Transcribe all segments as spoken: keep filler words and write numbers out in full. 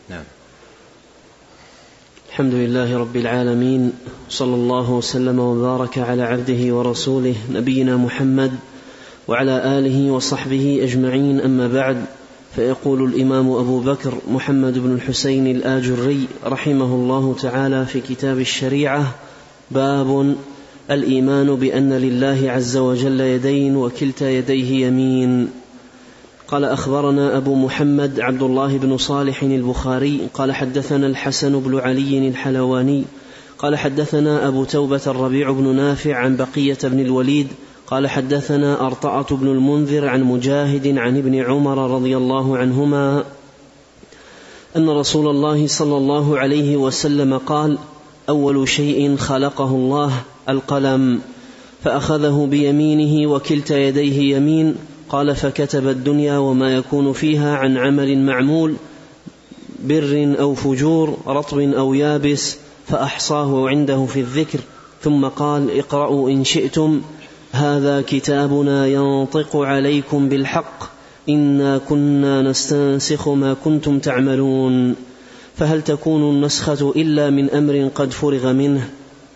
نعم. الحمد لله رب العالمين، صلى الله وسلم وبارك على عبده ورسوله نبينا محمد وعلى آله وصحبه أجمعين، أما بعد. فيقول الإمام أبو بكر محمد بن الحسين الآجري رحمه الله تعالى في كتاب الشريعة: باب الإيمان بأن لله عز وجل يدين وكلتا يديه يمين. قال: أخبرنا أبو محمد عبد الله بن صالح البخاري قال: حدثنا الحسن بن علي الحلواني قال: حدثنا أبو توبة الربيع بن نافع عن بقية بن الوليد قال: حدثنا أرطعة بن المنذر عن مجاهد عن ابن عمر رضي الله عنهما أن رسول الله صلى الله عليه وسلم قال: أول شيء خلقه الله القلم، فأخذه بيمينه وكلتا يديه يمين. قال: فكتب الدنيا وما يكون فيها عن عمل معمول، بر أو فجور، رطب أو يابس، فأحصاه عنده في الذكر. ثم قال: اقرأوا إن شئتم، هذا كتابنا ينطق عليكم بالحق، إنا كنا نستنسخ ما كنتم تعملون، فهل تكون النسخة إلا من أمر قد فرغ منه؟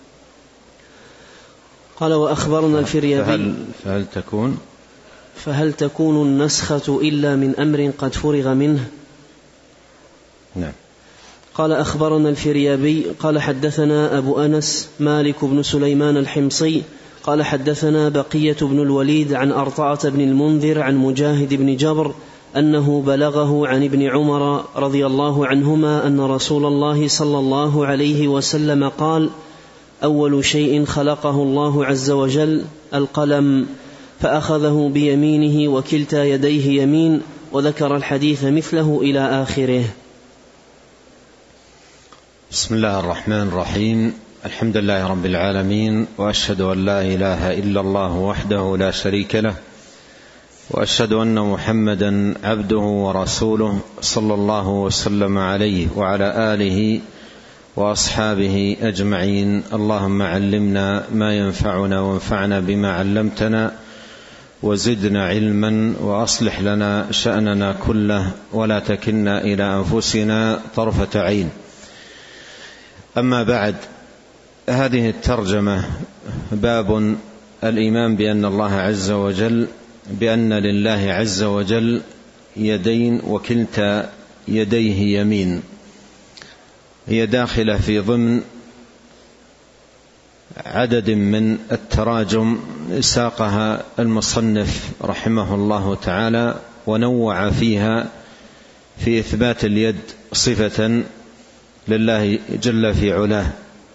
قال: وأخبرنا الفريابي فهل, فهل تكون فهل تكون النسخة إلا من أمر قد فرغ منه؟ نعم. قال: أخبرنا الفريابي قال: حدثنا أبو أنس مالك بن سليمان الحمصي قال: حدثنا بقية بن الوليد عن أرطعة بن المنذر عن مجاهد بن جبر أنه بلغه عن ابن عمر رضي الله عنهما أن رسول الله صلى الله عليه وسلم قال: أول شيء خلقه الله عز وجل القلم، فأخذه بيمينه وكلتا يديه يمين، وذكر الحديث مثله إلى آخره. بسم الله الرحمن الرحيم. الحمد لله رب العالمين، وأشهد أن لا إله إلا الله وحده لا شريك له، وأشهد أن محمدا عبده ورسوله صلى الله وسلم عليه وعلى آله وأصحابه أجمعين. اللهم علمنا ما ينفعنا وانفعنا بما علمتنا، وزدنا علما، وأصلح لنا شأننا كله، ولا تكلنا إلى أنفسنا طرفة عين. أما بعد، هذه الترجمة باب الإيمان بأن الله عز وجل بأن لله عز وجل يدين وكلتا يديه يمين، هي داخلة في ضمن عدد من التراجم ساقها المصنف رحمه الله تعالى، ونوع فيها في إثبات اليد صفة لله جل في علاه.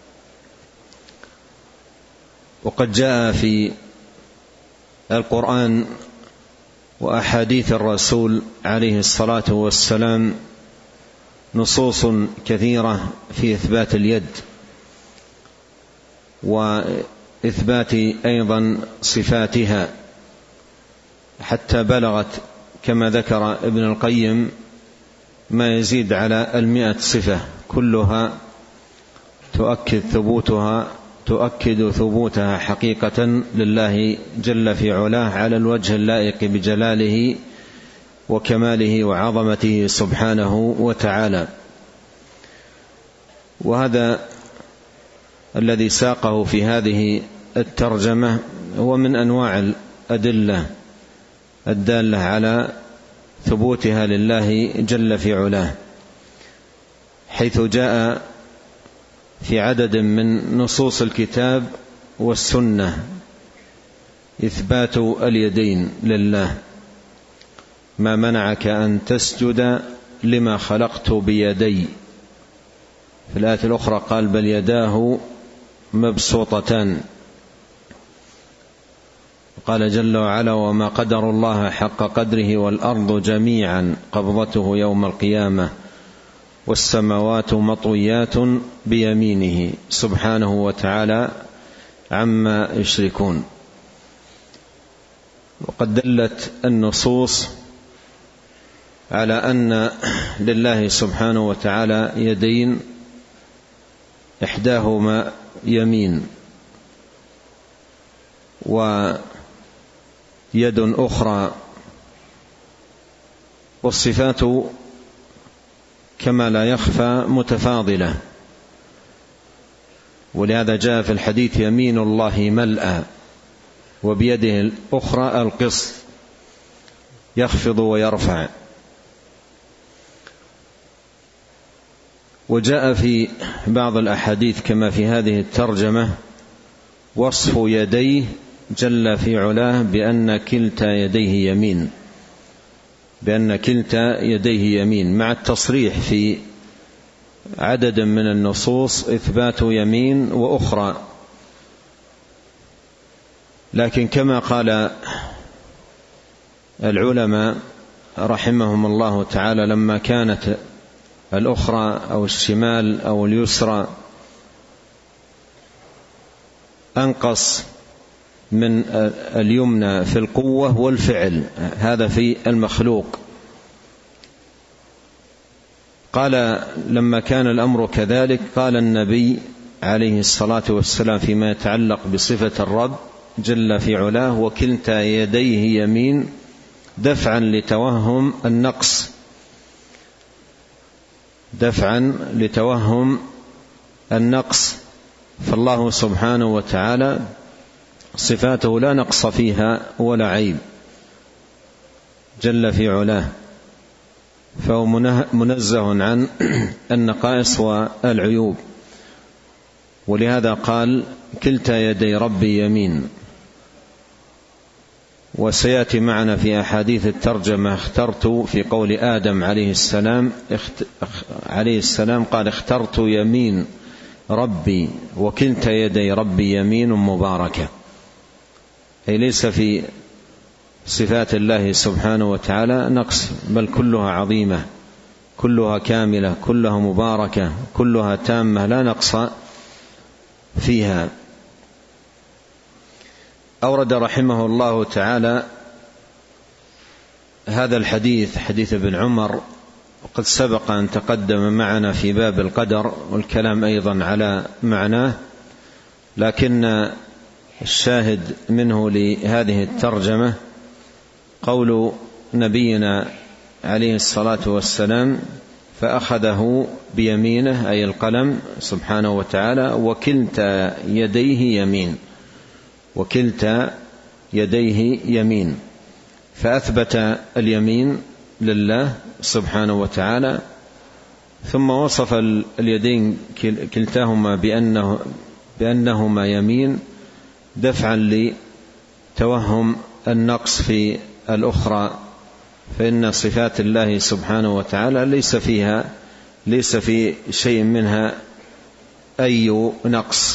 وقد جاء في القرآن وأحاديث الرسول عليه الصلاة والسلام نصوص كثيرة في إثبات اليد، وإثبات أيضا صفاتها، حتى بلغت كما ذكر ابن القيم ما يزيد على المئة صفة، كلها تؤكد ثبوتها تؤكد ثبوتها حقيقة لله جل في علاه على الوجه اللائق بجلاله وكماله وعظمته سبحانه وتعالى. وهذا الذي ساقه في هذه الترجمة هو من أنواع الأدلة الدالة على ثبوتها لله جل في علاه، حيث جاء في عدد من نصوص الكتاب والسنة إثبات اليدين لله: ما منعك أن تسجد لما خلقت بيدي. في الآية الأخرى قال: بل يداه مبسوطتان. قال جل وعلا: وما قدر الله حق قدره والأرض جميعا قبضته يوم القيامة والسماوات مطويات بيمينه سبحانه وتعالى عما يشركون. وقد دلت النصوص على أن لله سبحانه وتعالى يدين، إحداهما يمين، ويد أخرى. والصفات كما لا يخفى متفاضلة. ولهذا جاء في الحديث يمين الله ملأى وبيده الأخرى القسط يخفض ويرفع. وجاء في بعض الأحاديث كما في هذه الترجمة وصف يديه جل في علاه بأن كلتا يديه يمين، بأن كلتا يديه يمين، مع التصريح في عدد من النصوص إثبات يمين وأخرى. لكن كما قال العلماء رحمهم الله تعالى لما كانت الأخرى أو الشمال أو اليسرى أنقص من اليمنى في القوة والفعل، هذا في المخلوق. قال لما كان الأمر كذلك قال النبي عليه الصلاة والسلام فيما يتعلق بصفة الرب جل في علاه وكلتا يديه يمين دفعا لتوهم النقص، دفعا لتوهم النقص. فالله سبحانه وتعالى صفاته لا نقص فيها ولا عيب جل في علاه، فهو منزه عن النقائص والعيوب. ولهذا قال كلتا يدي ربي يمين. وسيأتي معنا في أحاديث الترجمة اخترت في قول آدم عليه السلام عليه السلام قال اخترت يمين ربي وكلتا يدي ربي يمين مباركة، أي ليس في صفات الله سبحانه وتعالى نقص، بل كلها عظيمة، كلها كاملة، كلها مباركة، كلها تامة، لا نقص فيها. أورد رحمه الله تعالى هذا الحديث حديث ابن عمر، وقد سبق أن تقدم معنا في باب القدر والكلام أيضا على معناه، لكن الشاهد منه لهذه الترجمة قول نبينا عليه الصلاة والسلام فأخذه بيمينه أي القلم سبحانه وتعالى وكلتا يديه يمين، وكلتا يديه يمين، فأثبت اليمين لله سبحانه وتعالى، ثم وصف اليدين كلتاهما بأنه بأنهما يمين دفعا لتوهم النقص في الأخرى، فإن صفات الله سبحانه وتعالى ليس فيها ليس في شيء منها أي نقص.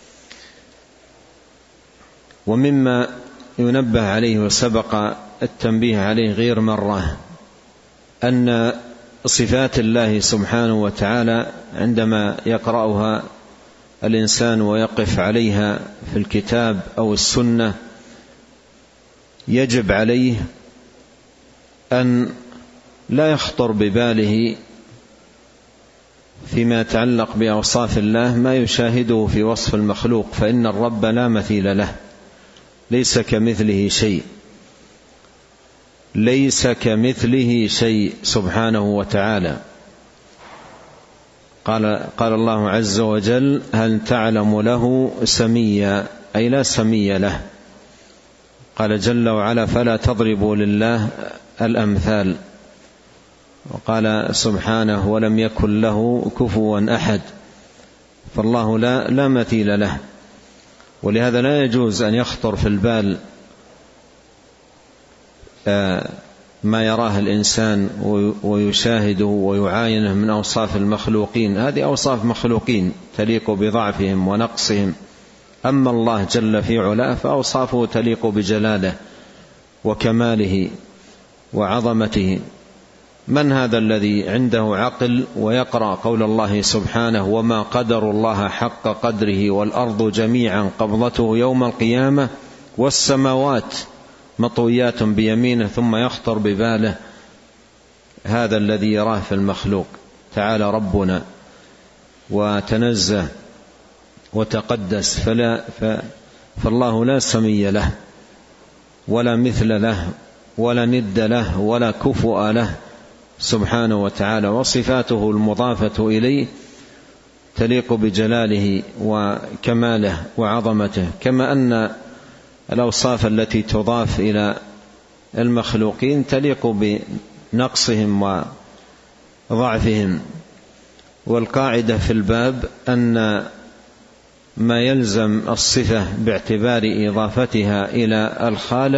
ومما ينبه عليه وسبق التنبيه عليه غير مرة أن صفات الله سبحانه وتعالى عندما يقرأها الإنسان ويقف عليها في الكتاب أو السنة يجب عليه أن لا يخطر بباله فيما يتعلق بأوصاف الله ما يشاهده في وصف المخلوق، فإن الرب لا مثيل له، ليس كمثله شيء، ليس كمثله شيء سبحانه وتعالى. قال قال الله عز وجل هل تعلم له سميا، أي لا سمي له. قال جل وعلا فلا تضربوا لله الأمثال. وقال سبحانه ولم يكن له كفوا أحد، فالله لا, لا مثيل له. ولهذا لا يجوز أن يخطر في البال ما يراه الإنسان ويشاهده ويعاينه من أوصاف المخلوقين، هذه أوصاف مخلوقين تليق بضعفهم ونقصهم. أما الله جل في علاه فأوصافه تليق بجلاله وكماله وعظمته. من هذا الذي عنده عقل ويقرأ قول الله سبحانه وما قدر الله حق قدره والأرض جميعا قبضته يوم القيامة والسماوات مطويات بيمينه، ثم يخطر بباله هذا الذي يراه في المخلوق؟ تعالى ربنا وتنزه وتقدس، فلا فالله لا سمي له ولا مثل له ولا ند له ولا كفؤ له، سبحانه وتعالى، وصفاته المضافة إليه تليق بجلاله وكماله وعظمته، كما أن الأوصاف التي تضاف إلى المخلوقين تليق بنقصهم وضعفهم. والقاعدة في الباب أن ما يلزم الصفة باعتبار إضافتها إلى الخالق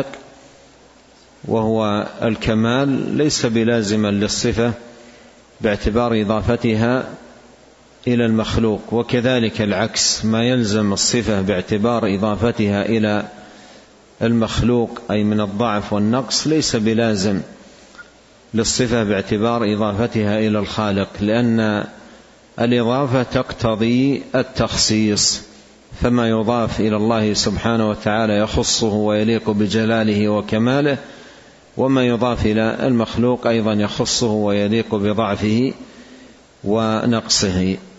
وهو الكمال ليس بلازما للصفة باعتبار إضافتها إلى المخلوق، وكذلك العكس، ما يلزم الصفة باعتبار إضافتها إلى المخلوق أي من الضعف والنقص ليس بلازم للصفة باعتبار إضافتها إلى الخالق، لأن الإضافة تقتضي التخصيص، فما يضاف إلى الله سبحانه وتعالى يخصه ويليق بجلاله وكماله، وما يضاف إلى المخلوق أيضا يخصه ويليق بضعفه ونقصه.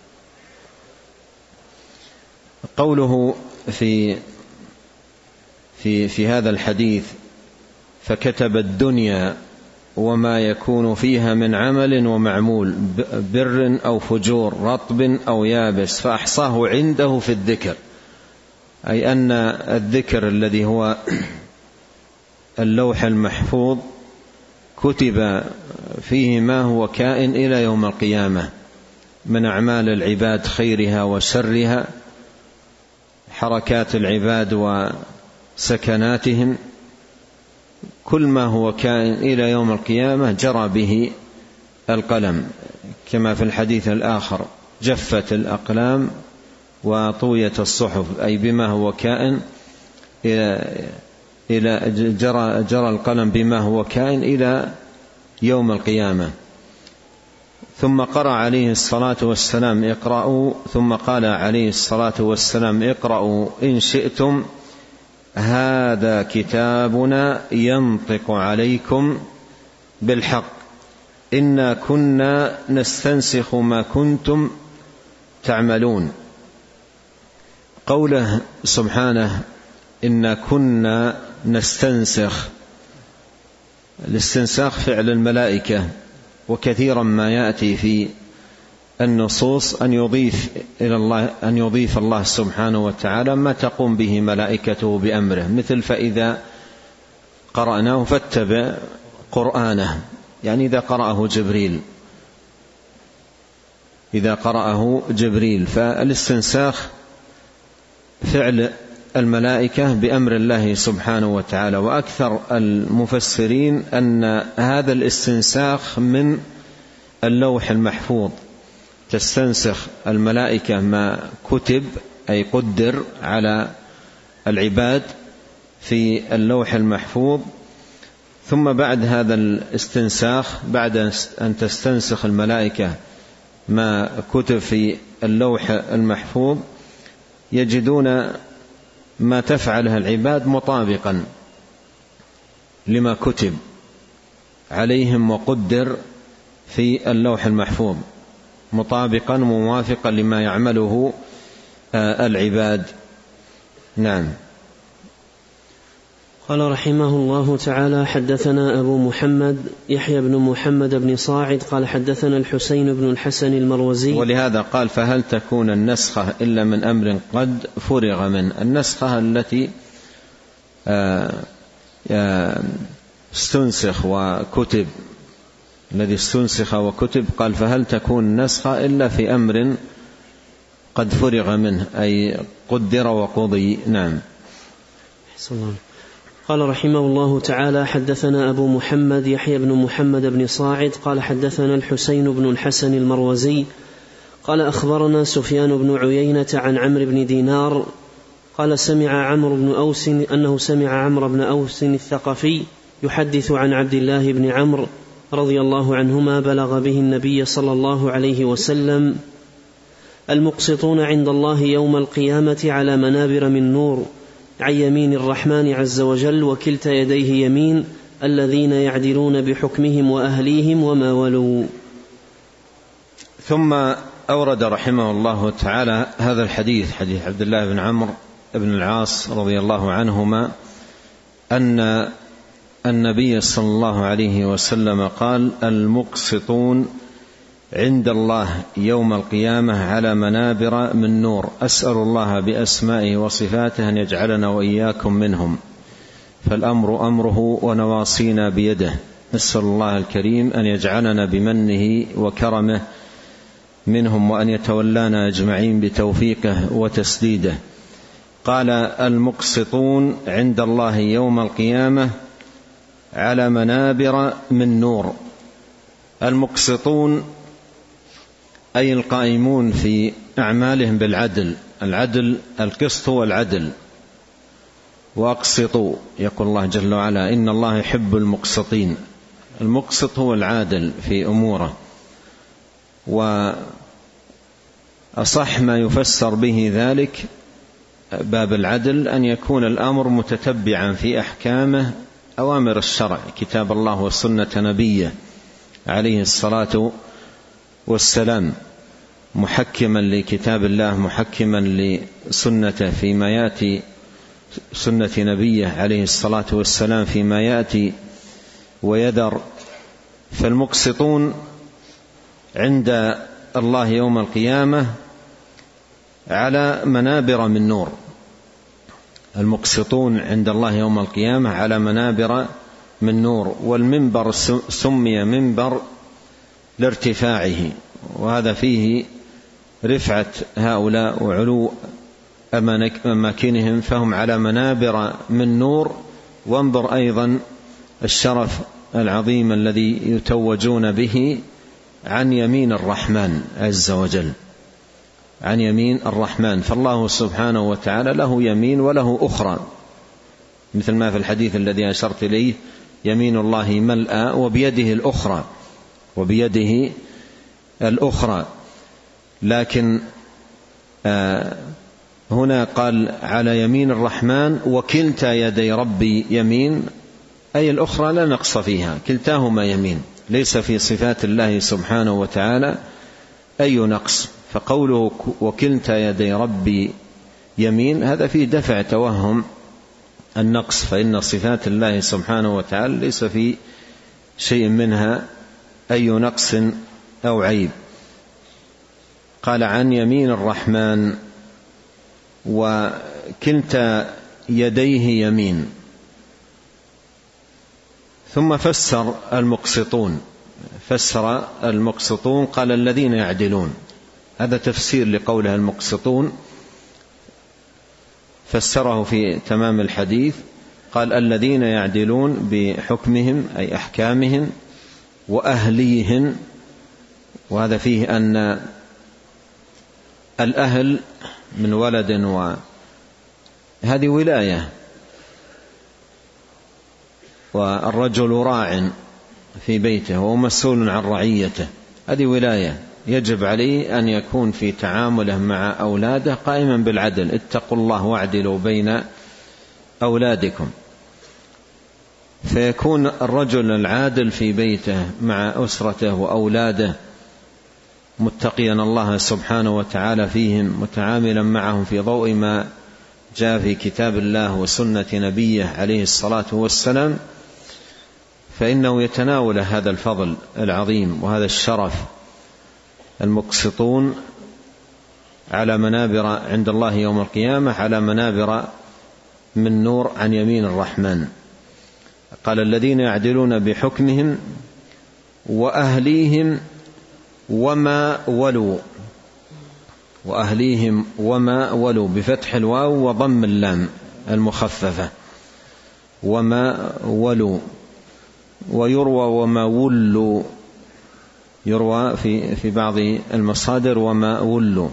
قوله في في في هذا الحديث فكتب الدنيا وما يكون فيها من عمل ومعمول، بر أو فجور، رطب أو يابس، فأحصاه عنده في الذكر، أي أن الذكر الذي هو اللوح المحفوظ كتب فيه ما هو كائن إلى يوم القيامة من أعمال العباد خيرها وشرها، حركات العباد وسكناتهم، كل ما هو كائن إلى يوم القيامة جرى به القلم، كما في الحديث الآخر جفت الأقلام وطويت الصحف، أي بما هو كائن إلى إلى جرى جرى القلم بما هو كائن إلى يوم القيامة. ثم قرأ عليه الصلاة والسلام اقرأوا، ثم قال عليه الصلاة والسلام اقرأوا إن شئتم هذا كتابنا ينطق عليكم بالحق إنا كنا نستنسخ ما كنتم تعملون. قوله سبحانه إنا كنا نستنسخ، الاستنساخ فعل الملائكة، وكثيرا ما يأتي في النصوص أن يضيف إلى الله أن يضيف الله سبحانه وتعالى ما تقوم به ملائكته بأمره، مثل فإذا قرأناه فاتبع قرآنه، يعني إذا قرأه جبريل إذا قرأه جبريل فالاستنساخ فعل الملائكة بأمر الله سبحانه وتعالى. وأكثر المفسرين أن هذا الاستنساخ من اللوح المحفوظ، تستنسخ الملائكة ما كتب أي قدر على العباد في اللوح المحفوظ، ثم بعد هذا الاستنساخ، بعد أن تستنسخ الملائكة ما كتب في اللوح المحفوظ، يجدون ما تفعله العباد مطابقا لما كتب عليهم وقدر في اللوح المحفوظ، مطابقا وموافقا لما يعمله العباد. نعم. قال رحمه الله تعالى حدثنا أبو محمد يحيى بن محمد بن صاعد قال حدثنا الحسين بن الحسن المروزي. ولهذا قال فهل تكون النسخة إلا من أمر قد فرغ منه، النسخة التي استنسخ وكتب، الذي استنسخ وكتب، قال فهل تكون النسخة إلا في أمر قد فرغ منه أي قدر وقضي. نعم. قال رحمه الله تعالى حدثنا أبو محمد يحيى بن محمد بن صاعد قال حدثنا الحسين بن الحسن المروزي قال أخبرنا سفيان بن عيينة عن عمرو بن دينار قال سمع عمرو بن أوس أنه سمع عمرو بن أوس الثقفي يحدث عن عبد الله بن عمرو رضي الله عنهما بلغ به النبي صلى الله عليه وسلم المقسطون عند الله يوم القيامة على منابر من نور عن يمين الرحمن عز وجل وكلتا يديه يمين الذين يعدلون بحكمهم وأهليهم وما ولوا. ثم أورد رحمه الله تعالى هذا الحديث، حديث عبد الله بن عمرو بن العاص رضي الله عنهما، أن النبي صلى الله عليه وسلم قال: المقسطون عند الله يوم القيامة على منابر من نور، أسأل الله بأسمائه وصفاته أن يجعلنا وإياكم منهم، فالأمر أمره ونواصينا بيده، نسأل الله الكريم أن يجعلنا بمنه وكرمه منهم، وأن يتولانا أجمعين بتوفيقه وتسديده. قال: المقسطون عند الله يوم القيامة على منابر من نور. المقسطون أي القائمون في أعمالهم بالعدل، العدل القسط والعدل. وأقسطوا، يقول الله جل وعلا: إن الله يحب المقسطين. المقسط هو العادل في أموره. وأصح ما يفسر به ذلك باب العدل أن يكون الأمر متتبعا في أحكامه أوامر الشرع، كتاب الله وسنة نبيه عليه الصلاة والسلام، محكما لكتاب الله محكما لسنته فيما يأتي، سنة نبيه عليه الصلاة والسلام فيما يأتي ويذر. فالمقسطون عند الله يوم القيامة على منابر من نور. المقسطون عند الله يوم القيامة على منابر من نور. والمنبر سمي منبر لارتفاعه، وهذا فيه رفعة هؤلاء وعلو أماكنهم، فهم على منابر من نور. وانظر أيضا الشرف العظيم الذي يتوجون به عن يمين الرحمن عز وجل، عن يمين الرحمن. فالله سبحانه وتعالى له يمين وله أخرى، مثل ما في الحديث الذي أشرت إليه: يمين الله ملأى وبيده الأخرى، وبيده الأخرى. لكن آه هنا قال على يمين الرحمن، وكلتا يدي ربي يمين، أي الأخرى لا نقص فيها، كلتاهما يمين، ليس في صفات الله سبحانه وتعالى أي نقص. فقوله وكلتا يدي ربي يمين هذا فيه دفع توهم النقص، فإن صفات الله سبحانه وتعالى ليس في شيء منها أي نقص أو عيب. قال عن يمين الرحمن وكلتا يديه يمين. ثم فسر المقسطون، فسر المقسطون قال الذين يعدلون، هذا تفسير لقوله المقسطون، فسره في تمام الحديث قال الذين يعدلون بحكمهم أي أحكامهم وأهليهم. وهذا فيه أن الأهل من ولد وهذه ولاية، والرجل راع في بيته وهو مسؤول عن رعيته، هذه ولاية، يجب عليه أن يكون في تعامله مع أولاده قائما بالعدل، اتقوا الله واعدلوا بين أولادكم. فيكون الرجل العادل في بيته مع أسرته وأولاده متقيا الله سبحانه وتعالى فيهم، متعاملا معهم في ضوء ما جاء في كتاب الله وسنة نبيه عليه الصلاة والسلام، فإنه يتناول هذا الفضل العظيم وهذا الشرف. المقسطون على منابر عند الله يوم القيامة على منابر من نور عن يمين الرحمن. قال الذين يعدلون بحكمهم وأهليهم وما ولوا، وأهليهم وما ولوا بفتح الواو وضم اللام المخففة، وما ولوا. ويروى وما ولوا، يروى في في بعض المصادر وما ولوا.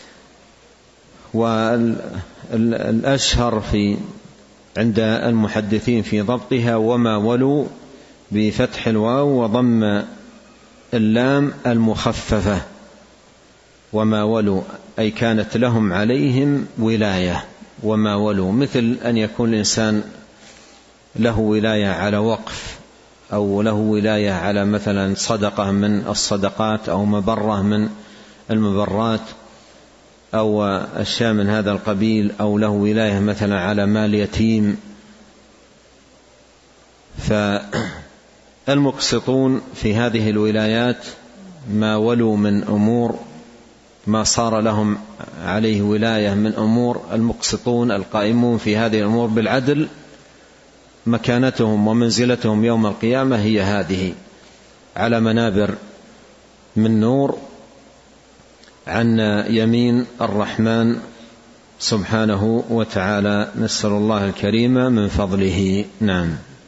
والأشهر في عند المحدثين في ضبطها وما ولوا بفتح الواو وضم اللام المخففة، وما ولوا أي كانت لهم عليهم ولاية. وما ولوا مثل أن يكون الإنسان له ولاية على وقف، أو له ولاية على مثلا صدقة من الصدقات، أو مبرة من المبرات، أو أشياء من هذا القبيل، أو له ولاية مثلا على مال يتيم، فالمقسطون في هذه الولايات ما ولوا من أمور ما صار لهم عليه ولاية من أمور، المقسطون القائمون في هذه الأمور بالعدل مكانتهم ومنزلتهم يوم القيامة هي هذه، على منابر من نور عن يمين الرحمن سبحانه وتعالى. نسأل الله الكريم من فضله. نعم.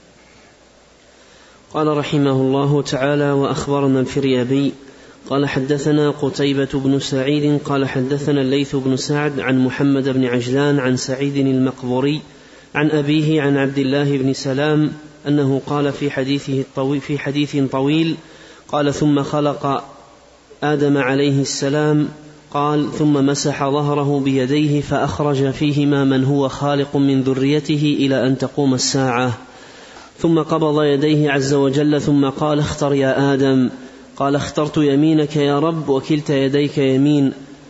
قال رحمه الله تعالى: وأخبرنا الفريابي قال حدثنا قتيبة بن سعيد قال حدثنا الليث بن سعد عن محمد بن عجلان عن سعيد المقبوري عن أبيه عن عبد الله بن سلام أنه قال في حديثه الطويل في حديث طويل قال: ثم خلق آدم عليه السلام، قال: ثم مسح ظهره بيديه فأخرج فيهما من هو خالق من ذريته إلى أن تقوم الساعة، ثم قبض يديه عز وجل ثم قال: اختر يا آدم، قال: اخترت يمينك يا رب وكلتا يديك يمين،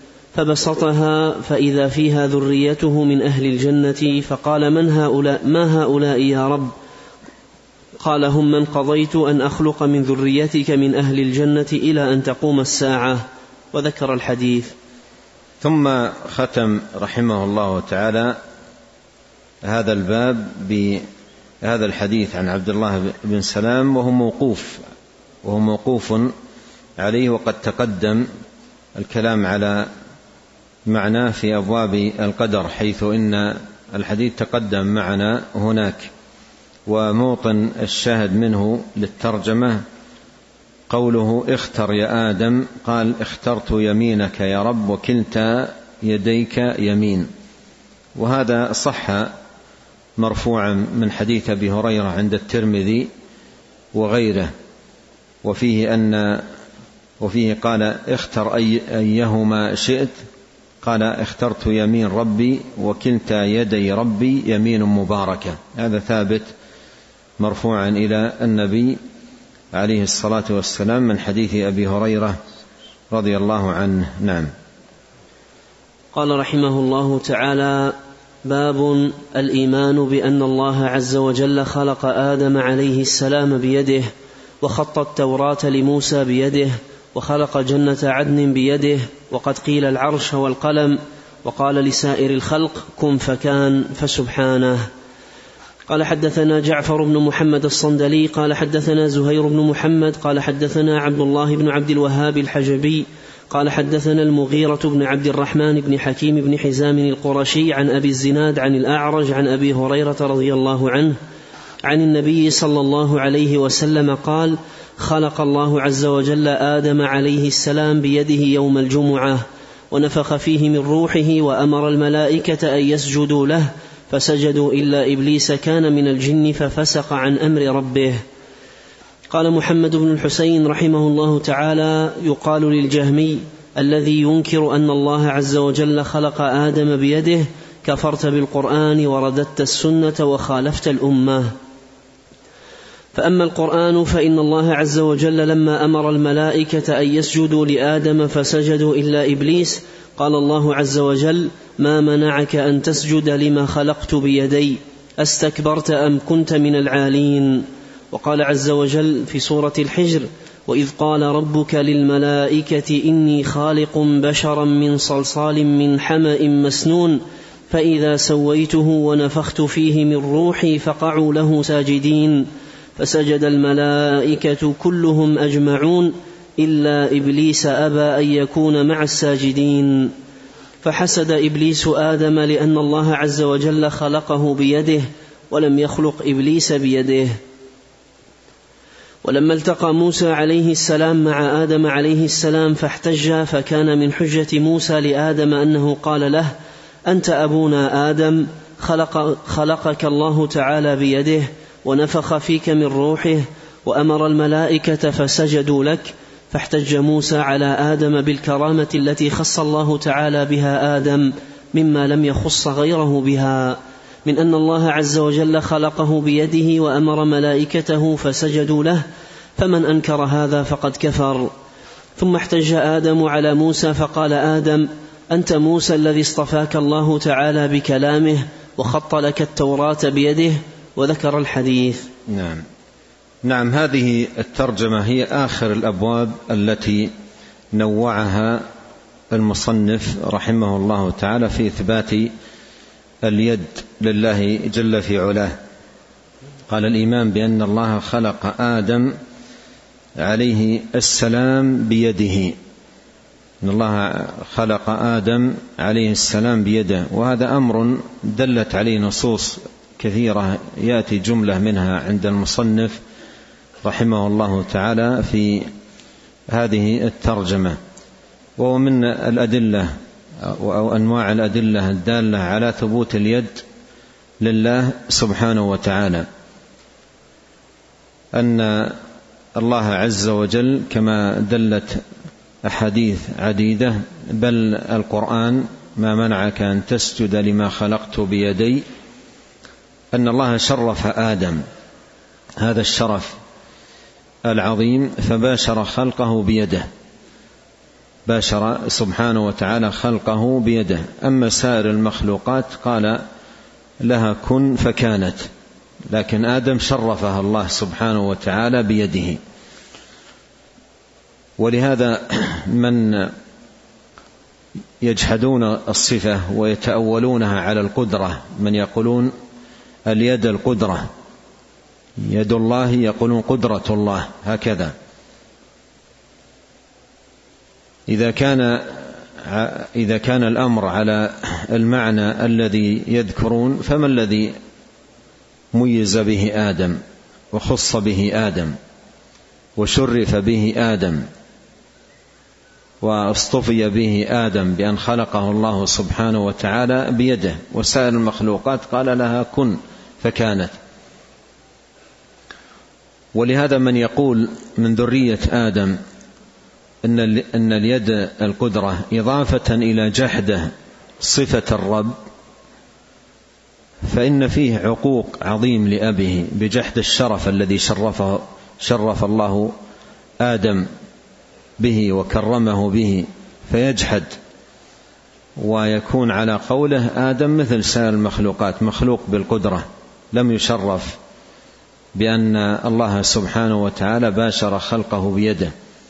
فبسطها فإذا فيها ذريته من أهل الجنة، فقال: من هؤلاء ما هؤلاء يا رب؟ قال: هم من قضيت أن أخلق من ذريتك من أهل الجنة إلى أن تقوم الساعة. وذكر الحديث. ثم ختم رحمه الله تعالى هذا الباب بهذا الحديث عن عبد الله بن سلام، وهو موقوف وهو موقوف عليه، وقد تقدم الكلام على معناه في أبواب القدر، حيث إن الحديث تقدم معنا هناك. وموطن الشاهد منه للترجمة قوله: اختر يا آدم، قال: اخترت يمينك يا رب وكلتا يديك يمين. وهذا صح مرفوعا من حديث أبي هريرة عند الترمذي وغيره، وفيه أن وفيه قال: اختر أي أيهما شئت، قال: اخترت يمين ربي وكلتا يدي ربي يمين مباركة. هذا ثابت مرفوعا إلى النبي عليه الصلاة والسلام من حديث أبي هريرة رضي الله عنه. نعم. قال رحمه الله تعالى: باب الإيمان بأن الله عز وجل خلق آدم عليه السلام بيده، وخط التوراة لموسى بيده، وخلق جنة عدن بيده، وقد قيل العرش والقلم، وقال لسائر الخلق كن فكان، فسبحانه. قال حدثنا جعفر بن محمد الصندلي قال حدثنا زهير بن محمد قال حدثنا عبد الله بن عبد الوهاب الحجبي قال حدثنا المغيرة بن عبد الرحمن بن حكيم بن حزام القرشي عن أبي الزناد عن الأعرج عن أبي هريرة رضي الله عنه عن النبي صلى الله عليه وسلم قال: خلق الله عز وجل آدم عليه السلام بيده يوم الجمعة، ونفخ فيه من روحه، وأمر الملائكة أن يسجدوا له، فسجدوا إلا إبليس كان من الجن ففسق عن أمر ربه. قال محمد بن الحسين رحمه الله تعالى: يقال للجهمي الذي ينكر أن الله عز وجل خلق آدم بيده: كفرت بالقرآن ورددت السنة وخالفت الأمة. فأما القرآن فإن الله عز وجل لما أمر الملائكة أن يسجدوا لآدم فسجدوا إلا إبليس، قال الله عز وجل: ما منعك أن تسجد لما خلقت بيدي، أستكبرت أم كنت من العالين؟ وقال عز وجل في سورة الحجر: وإذ قال ربك للملائكة إني خالق بشرا من صلصال من حمأ مسنون، فإذا سويته ونفخت فيه من روحي فقعوا له ساجدين، فسجد الملائكة كلهم أجمعون إلا إبليس أبى أن يكون مع الساجدين. فحسد إبليس آدم لأن الله عز وجل خلقه بيده ولم يخلق إبليس بيده. ولما التقى موسى عليه السلام مع آدم عليه السلام فاحتج، فكان من حجة موسى لآدم أنه قال له: أنت أبونا آدم، خلق خلقك الله تعالى بيده ونفخ فيك من روحه وأمر الملائكة فسجدوا لك. فاحتج موسى على آدم بالكرامة التي خص الله تعالى بها آدم مما لم يخص غيره بها، من أن الله عز وجل خلقه بيده وأمر ملائكته فسجدوا له، فمن أنكر هذا فقد كفر. ثم احتج آدم على موسى فقال آدم: أنت موسى الذي اصطفاك الله تعالى بكلامه وخط لك التوراة بيده، وذكر الحديث. نعم نعم هذه الترجمة هي آخر الأبواب التي نوعها المصنف رحمه الله تعالى في إثبات اليد لله جل في علاه. قال الإيمان بأن الله خلق آدم عليه السلام بيده، إن الله خلق آدم عليه السلام بيده، وهذا أمر دلت عليه نصوص كثيرة يأتي جملة منها عند المصنف رحمه الله تعالى في هذه الترجمة، وهو من الأدلة أو أنواع الأدلة الدالة على ثبوت اليد لله سبحانه وتعالى أن الله عز وجل كما دلت أحاديث عديدة، بل القرآن ما منعك أن تسجد لما خلقت بيدي، أن الله شرف آدم هذا الشرف العظيم فباشر خلقه بيده، باشر سبحانه وتعالى خلقه بيده. أما سائر المخلوقات قال لها كن فكانت، لكن آدم شرفها الله سبحانه وتعالى بيده. ولهذا من يجحدون الصفة ويتأولونها على القدرة، من يقولون اليد القدرة، يد الله، يقولون قدرة الله، هكذا. إذا كان إذا كان الأمر على المعنى الذي يذكرون، فما الذي ميز به آدم وخص به آدم وشرف به آدم واصطفي به آدم بأن خلقه الله سبحانه وتعالى بيده، وسائر المخلوقات قال لها كن فكانت. ولهذا من يقول من ذرية آدم أن اليد القدرة إضافة إلى جحده صفة الرب، فإن فيه عقوق عظيم لأبيه بجحد الشرف الذي شرفه شرف الله آدم به وكرمه به، فيجحد ويكون على قوله آدم مثل سائر المخلوقات، مخلوق بالقدرة، لم يشرف بأن الله سبحانه وتعالى باشر خلقه بيده.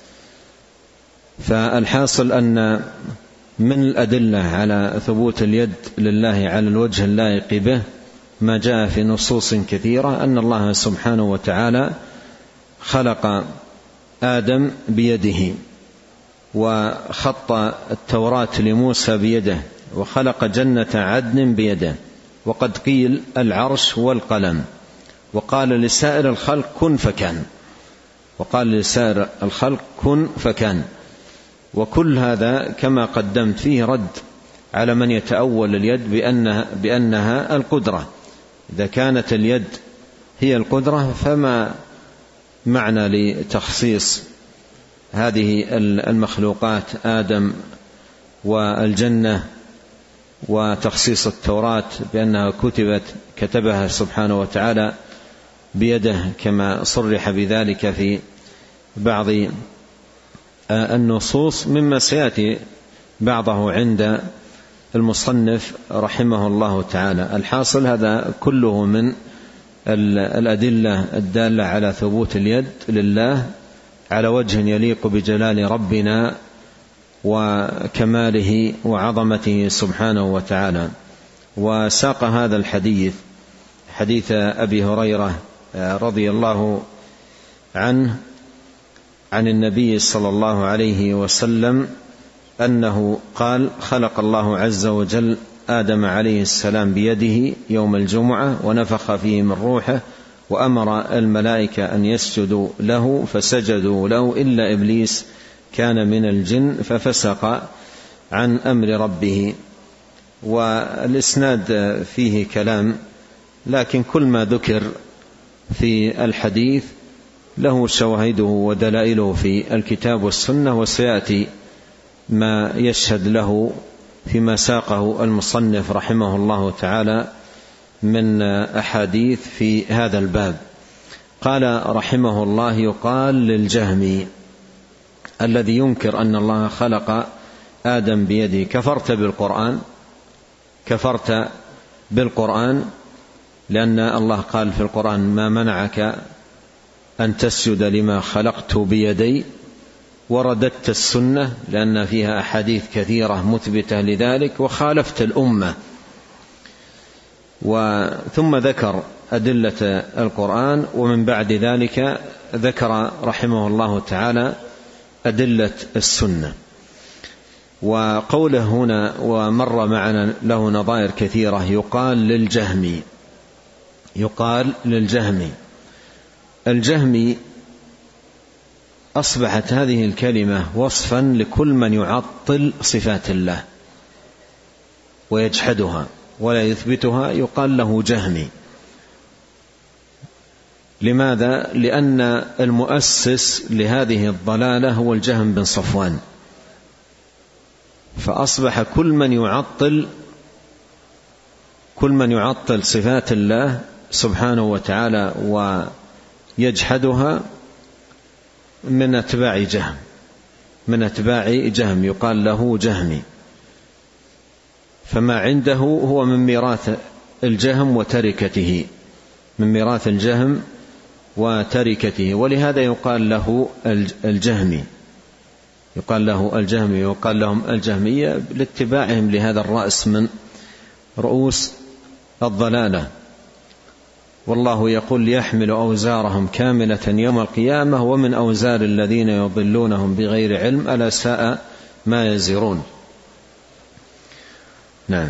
فالحاصل أن من الأدلة على ثبوت اليد لله على الوجه اللائق به ما جاء في نصوص كثيرة أن الله سبحانه وتعالى خلق آدم بيده، وخط التوراة لموسى بيده، وخلق جنة عدن بيده، وقد قيل العرش والقلم، وقال لسائر الخلق كن فكان، وقال لسائر الخلق كن فكان. وكل هذا كما قدمت فيه رد على من يتأول اليد بأنها, بأنها القدرة. إذا كانت اليد هي القدرة فما معنى لتخصيص هذه المخلوقات آدم والجنة، وتخصيص التوراة بأنها كتبت كتبها سبحانه وتعالى بيده كما صرح بذلك في بعض النصوص، مما سيأتي بعضه عند المصنف رحمه الله تعالى. الحاصل هذا كله من الأدلة الدالة على ثبوت اليد لله على وجه يليق بجلال ربنا وكماله وعظمته سبحانه وتعالى. وساق هذا الحديث حديث أبي هريرة رضي الله عنه عن النبي صلى الله عليه وسلم أنه قال خلق الله عز وجل آدم عليه السلام بيده يوم الجمعة ونفخ فيه من روحه وأمر الملائكة أن يسجدوا له فسجدوا له إلا إبليس كان من الجن ففسق عن أمر ربه. والإسناد فيه كلام، لكن كل ما ذكر في الحديث له شواهده ودلائله في الكتاب والسنة، وسيأتي ما يشهد له فيما ساقه المصنف رحمه الله تعالى من أحاديث في هذا الباب. قال رحمه الله يقال للجهمي الذي ينكر أن الله خلق آدم بيده كفرت بالقرآن، كفرت بالقرآن لأن الله قال في القرآن: ما منعك أن تسجد لما خلقت بيدي، ورددت السنة لأن فيها أحاديث كثيرة مثبتة لذلك، وخالفت الأمة. ثم ذكر أدلة القرآن، ومن بعد ذلك ذكر رحمه الله تعالى أدلة السنة. وقوله هنا ومر معنا له نظائر كثيرة: يقال للجهمي، يقال للجهمي. الجهمي أصبحت هذه الكلمة وصفا لكل من يعطل صفات الله ويجحدها ولا يثبتها، يقال له جهمي. لماذا؟ لأن المؤسس لهذه الضلالة هو الجهم بن صفوان، فأصبح كل من يعطل كل من يعطل صفات الله سبحانه وتعالى ويجحدها من أتباع جهم من أتباع جهم يقال له جهمي. فما عنده هو من ميراث الجهم وتركته من ميراث الجهم وتركته ولهذا يقال له الجهمي يقال له الجهمي ويقال لهم الجهمية لاتباعهم لهذا الرأس من رؤوس الضلالة. والله يقول: ليحملوا أوزارهم كاملة يوم القيامة ومن أوزار الذين يضلونهم بغير علم ألا ساء ما يزرون. نعم.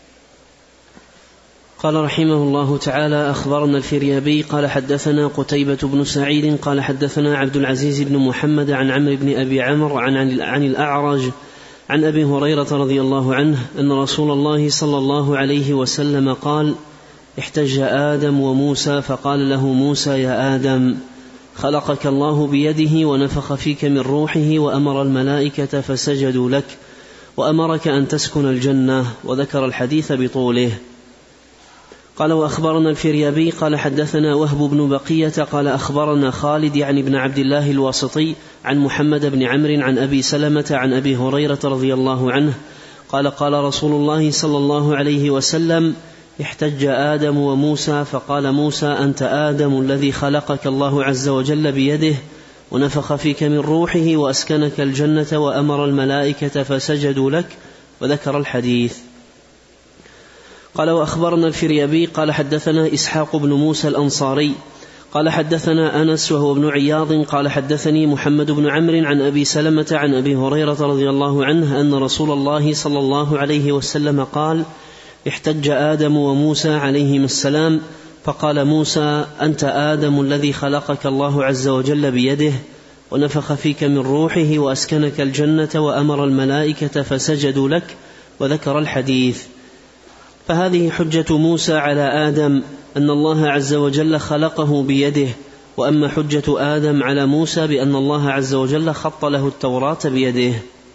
قال رحمه الله تعالى: أخبرنا الفريابي قال حدثنا قتيبة بن سعيد قال حدثنا عبد العزيز بن محمد عن عمرو بن أبي عمرو عن, عن الأعرج عن أبي هريرة رضي الله عنه أن رسول الله صلى الله عليه وسلم قال: احتج آدم وموسى فقال له موسى: يا آدم، خلقك الله بيده ونفخ فيك من روحه وأمر الملائكة فسجدوا لك وأمرك أن تسكن الجنة، وذكر الحديث بطوله. قال: وأخبرنا الفريابي قال حدثنا وهب بن بقية قال أخبرنا خالد يعني بن عبد الله الواسطي عن محمد بن عمرو عن أبي سلمة عن أبي هريرة رضي الله عنه قال: قال رسول الله صلى الله عليه وسلم: احتج آدم وموسى فقال موسى: أنت آدم الذي خلقك الله عز وجل بيده ونفخ فيك من روحه وأسكنك الجنة وأمر الملائكة فسجدوا لك، وذكر الحديث. قال: وأخبرنا الفريابي قال حدثنا إسحاق بن موسى الأنصاري قال حدثنا أنس وهو ابن عياض قال حدثني محمد بن عمرو عن أبي سلمة عن أبي هريرة رضي الله عنه أن رسول الله صلى الله عليه وسلم قال: احتج آدم وموسى عليهما السلام فقال موسى: أنت آدم الذي خلقك الله عز وجل بيده ونفخ فيك من روحه وأسكنك الجنة وأمر الملائكة فسجدوا لك، وذكر الحديث. فهذه حجة موسى على آدم أن الله عز وجل خلقه بيده، وأما حجة آدم على موسى بأن الله عز وجل خط له التوراة بيده.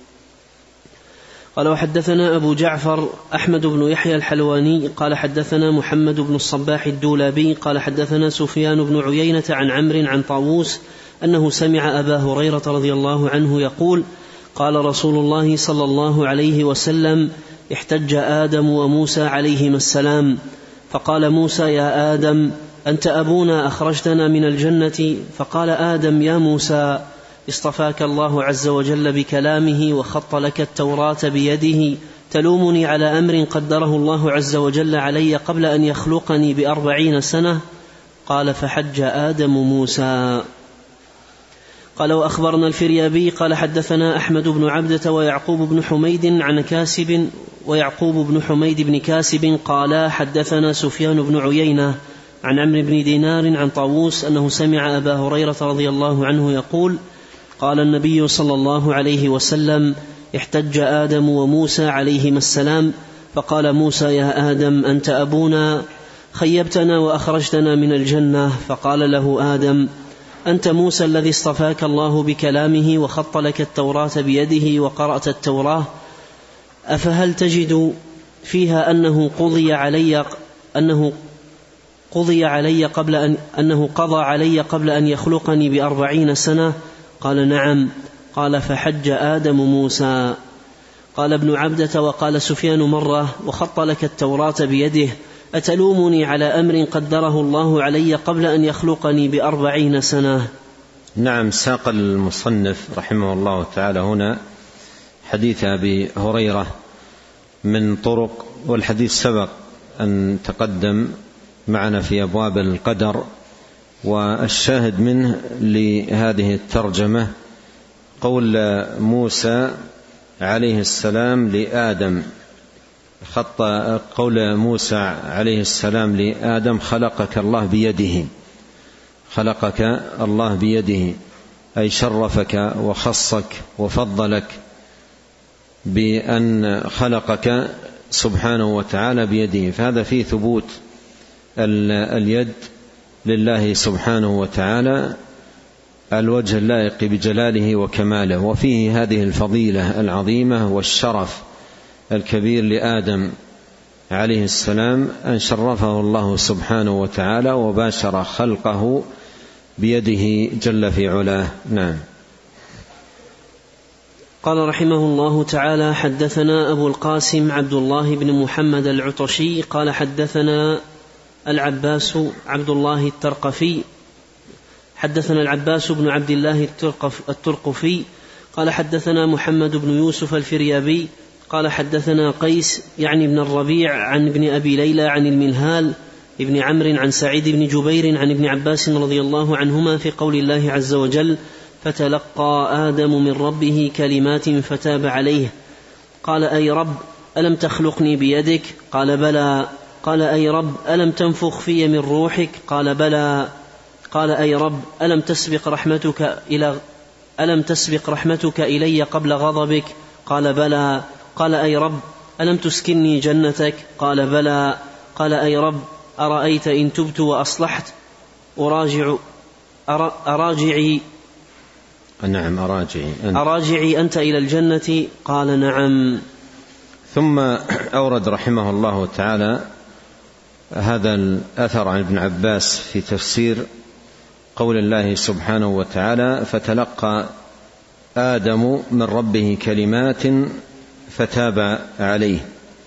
قال: وحدثنا أبو جعفر أحمد بن يحيى الحلواني قال حدثنا محمد بن الصباح الدولابي قال حدثنا سفيان بن عيينة عن عمرو عن طاووس أنه سمع أبا هريرة رضي الله عنه يقول: قال رسول الله صلى الله عليه وسلم: احتج آدم وموسى عليهما السلام فقال موسى: يا آدم، أنت أبونا أخرجتنا من الجنة. فقال آدم: يا موسى، اصطفاك الله عز وجل بكلامه وخط لك التوراة بيده، تلومني على أمر قدره الله عز وجل علي قبل أن يخلقني بأربعين سنة. قال: فحج آدم موسى. قال: وأخبرنا الفريابي قال حدثنا أحمد بن عبدة ويعقوب بن حميد عن كاسب ويعقوب بن حميد بن كاسب قال حدثنا سفيان بن عيينة عن عمرو بن دينار عن طاووس أنه سمع أبا هريرة رضي الله عنه يقول: قال النبي صلى الله عليه وسلم: احتج آدم وموسى عليهما السلام فقال موسى: يا آدم، أنت أبونا خيبتنا وأخرجتنا من الجنة. فقال له آدم: أنت موسى الذي اصطفاك الله بكلامه وخط لك التوراة بيده وقرأت التوراة، أفهل تجد فيها أنه قضي علي أنه قضي علي قبل أن أنه قضى علي قبل أن يخلقني بأربعين سنة؟ قال: نعم. قال: فحج آدم موسى. قال ابن عبدة: وقال سفيان مرة: وخط لك التوراة بيده، أتلومني على أمر قدره الله علي قبل أن يخلقني بأربعين سنة؟ نعم، ساق المصنف رحمه الله تعالى هنا حديث أبي هريرة من طرق، والحديث سبق أن تقدم معنا في أبواب القدر، والشاهد منه لهذه الترجمة قول موسى عليه السلام لآدم، خط قول موسى عليه السلام لآدم: خلقك الله بيده، خلقك الله بيده، أي شرفك وخصك وفضلك بأن خلقك سبحانه وتعالى بيده. فهذا فيه ثبوت اليد لله سبحانه وتعالى الوجه اللائق بجلاله وكماله، وفيه هذه الفضيلة العظيمة والشرف الكبير لآدم عليه السلام أن شرفه الله سبحانه وتعالى وباشر خلقه بيده جل في علاه. نعم. قال رحمه الله تعالى: حدثنا أبو القاسم عبد الله بن محمد العطشي قال حدثنا العباس عبد الله الترقفي حدثنا العباس بن عبد الله الترقفي قال حدثنا محمد بن يوسف الفريابي قال حدثنا قيس يعني ابن الربيع عن ابن أبي ليلى عن المنهال ابن عمرو عن سعيد بن جبير عن ابن عباس رضي الله عنهما في قول الله عز وجل: فتلقى آدم من ربه كلمات فتاب عليه. قال: أي رب ألم تخلقني بيدك؟ قال: بلى. قال: أي رب ألم تنفخ في من روحك؟ قال: بلى. قال: أي رب ألم تسبق رحمتك إلى ألم تسبق رحمتك إلي قبل غضبك؟ قال: بلى. قال: أي رب ألم تسكنني جنتك؟ قال: بلى. قال: أي رب أرأيت إن تبت وأصلحت أراجع أراجعي نعم أراجعي أنت. أراجعي أنت إلى الجنة؟ قال: نعم. ثم أورد رحمه الله تعالى هذا الأثر عن ابن عباس في تفسير قول الله سبحانه وتعالى: فتلقى آدم من ربه كلمات فتاب عليه.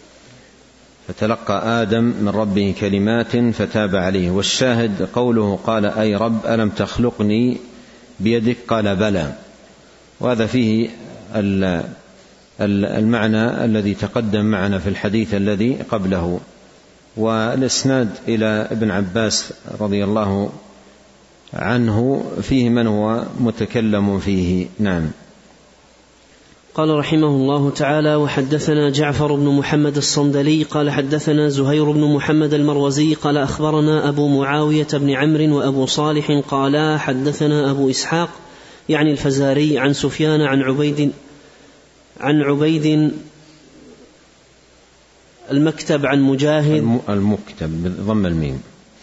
فتلقى آدم من ربه كلمات فتاب عليه. والشاهد قوله: قال: أي رب ألم تخلقني بيدك؟ قال: بلى. وهذا فيه المعنى الذي تقدم معنا في الحديث الذي قبله. والإسناد إلى ابن عباس رضي الله عنه فيه من هو متكلم فيه. نعم. قال رحمه الله تعالى: وحدثنا جعفر بن محمد الصندلي قال حدثنا زهير بن محمد المروزي قال أخبرنا أبو معاوية بن عمرو وأبو صالح قالا حدثنا أبو إسحاق يعني الفزاري عن سفيان عن عبيد عن عبيد المكتب عن مجاهد المكتب بضم الميم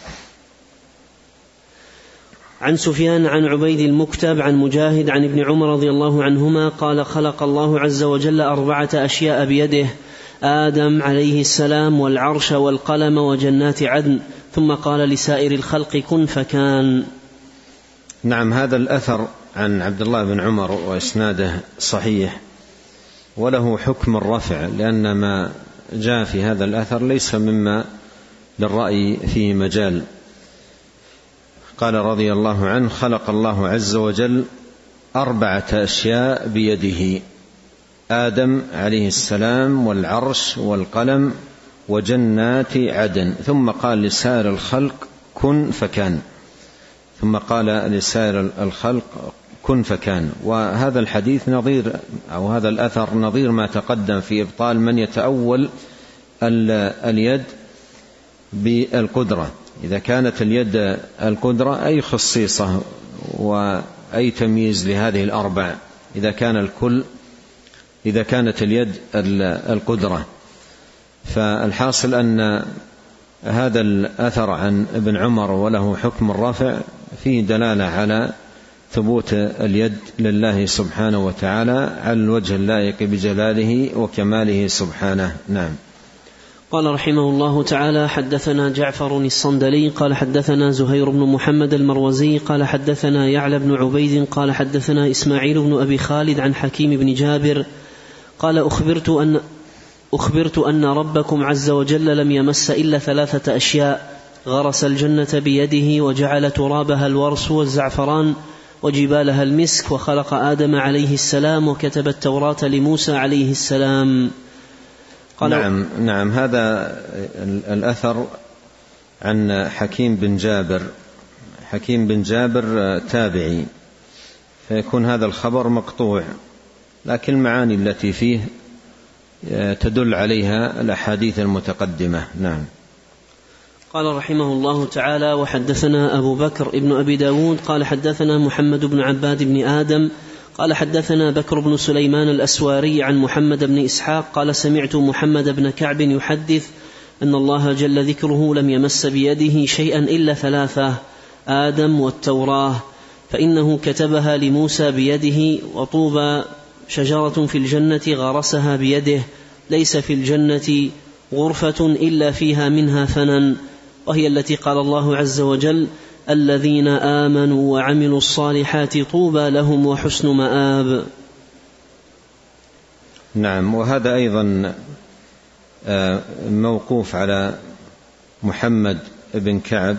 عن سفيان عن عبيد المكتب عن مجاهد عن ابن عمر رضي الله عنهما قال: خلق الله عز وجل أربعة أشياء بيده: آدم عليه السلام والعرش والقلم وجنات عدن، ثم قال لسائر الخلق: كن فكان. نعم. هذا الأثر عن عبد الله بن عمر وإسناده صحيح، وله حكم الرفع، لأن ما جاء في هذا الأثر ليس مما للرأي فيه مجال. قال رضي الله عنه: خلق الله عز وجل أربعة أشياء بيده: آدم عليه السلام والعرش والقلم وجنات عدن، ثم قال لسائر الخلق: كن فكان. ثم قال لسائر الخلق: كن فكان. وهذا الحديث نظير أو هذا الأثر نظير ما تقدم في إبطال من يتأول اليد بالقدرة. إذا كانت اليد القدرة أي خصيصة وأي تمييز لهذه الأربع، إذا كان الكل إذا كانت اليد القدرة. فالحاصل أن هذا الأثر عن ابن عمر وله حكم الرفع فيه دلالة على ثبوت اليد لله سبحانه وتعالى على الوجه اللائق بجلاله وكماله سبحانه. نعم. قال رحمه الله تعالى: حدثنا جعفر الصندلي قال حدثنا زهير بن محمد المروزي قال حدثنا يعلى بن عبيد قال حدثنا إسماعيل بن أبي خالد عن حكيم بن جابر قال أخبرت أن أخبرت أن ربكم عز وجل لم يمس إلا ثلاثة أشياء: غرس الجنة بيده وجعل ترابها الورس والزعفران وجبالها المسك، وخلق آدم عليه السلام، وكتب التوراة لموسى عليه السلام. قال نعم نعم هذا الأثر عن حكيم بن جابر. حكيم بن جابر تابعي، فيكون هذا الخبر مقطوع، لكن المعاني التي فيه تدل عليها الأحاديث المتقدمة. نعم. قال رحمه الله تعالى: وحدثنا أبو بكر ابن أبي داود قال حدثنا محمد بن عباد بن آدم قال حدثنا بكر بن سليمان الأسواري عن محمد بن إسحاق قال سمعت محمد بن كعب يحدث أن الله جل ذكره لم يمس بيده شيئا إلا ثلاثة: آدم والتوراة، فإنه كتبها لموسى بيده، وطوبى شجرة في الجنة غرسها بيده، ليس في الجنة غرفة إلا فيها منها فنن، وهي التي قال الله عز وجل: الذين آمنوا وعملوا الصالحات طوبى لهم وحسن مآب. نعم. وهذا أيضا موقوف على محمد بن كعب،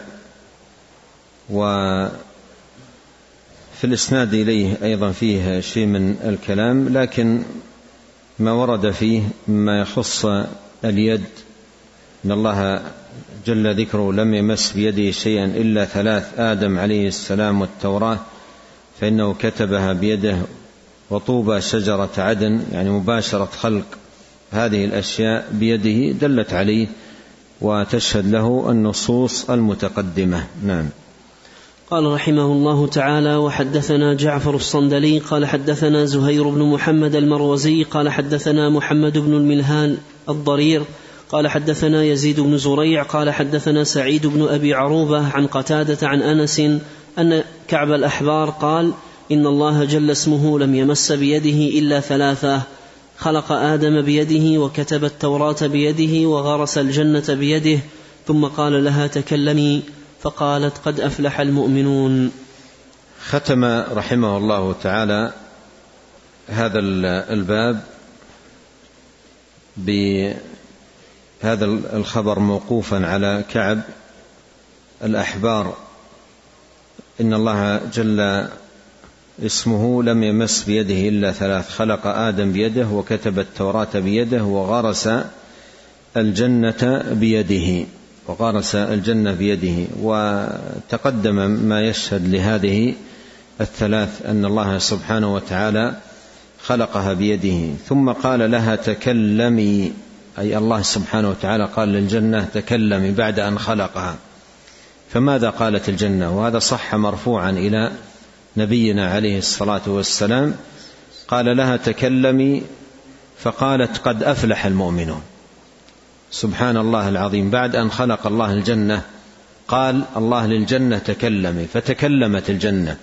وفي الإسناد إليه أيضا فيه شيء من الكلام، لكن ما ورد فيه مما يخص اليد إن الله جل ذكره لم يمس بيده شيئا إلا ثلاث: آدم عليه السلام والتوراة فإنه كتبها بيده، وطوبى شجرة عدن، يعني مباشرة خلق هذه الأشياء بيده، دلت عليه وتشهد له النصوص المتقدمة. نعم. قال رحمه الله تعالى: وحدثنا جعفر الصندلي قال حدثنا زهير بن محمد المروزي قال حدثنا محمد بن الملهان الضرير قال حدثنا يزيد بن زريع قال حدثنا سعيد بن أبي عروبة عن قتادة عن أنس أن كعب الأحبار قال: إن الله جل اسمه لم يمس بيده إلا ثلاثة: خلق آدم بيده، وكتب التوراة بيده، وغرس الجنة بيده، ثم قال لها: تكلمي، فقالت: قد أفلح المؤمنون. ختم رحمه الله تعالى هذا الباب بهذا الخبر موقوفا على كعب الأحبار: إن الله جل اسمه لم يمس بيده إلا ثلاث: خلق آدم بيده، وكتب التوراة بيده، وغرس الجنة بيده وغرس الجنة بيده. وتقدم ما يشهد لهذه الثلاث أن الله سبحانه وتعالى خلقها بيده. ثم قال لها: تكلمي، أي الله سبحانه وتعالى قال للجنة: تكلمي، بعد أن خلقها. فماذا قالت الجنة؟ وهذا صح مرفوعا إلى نبينا عليه الصلاة والسلام. قال لها: تكلمي، فقالت: قد أفلح المؤمنون. سبحان الله العظيم، بعد أن خلق الله الجنة قال الله للجنة: تكلمي، فتكلمت الجنة،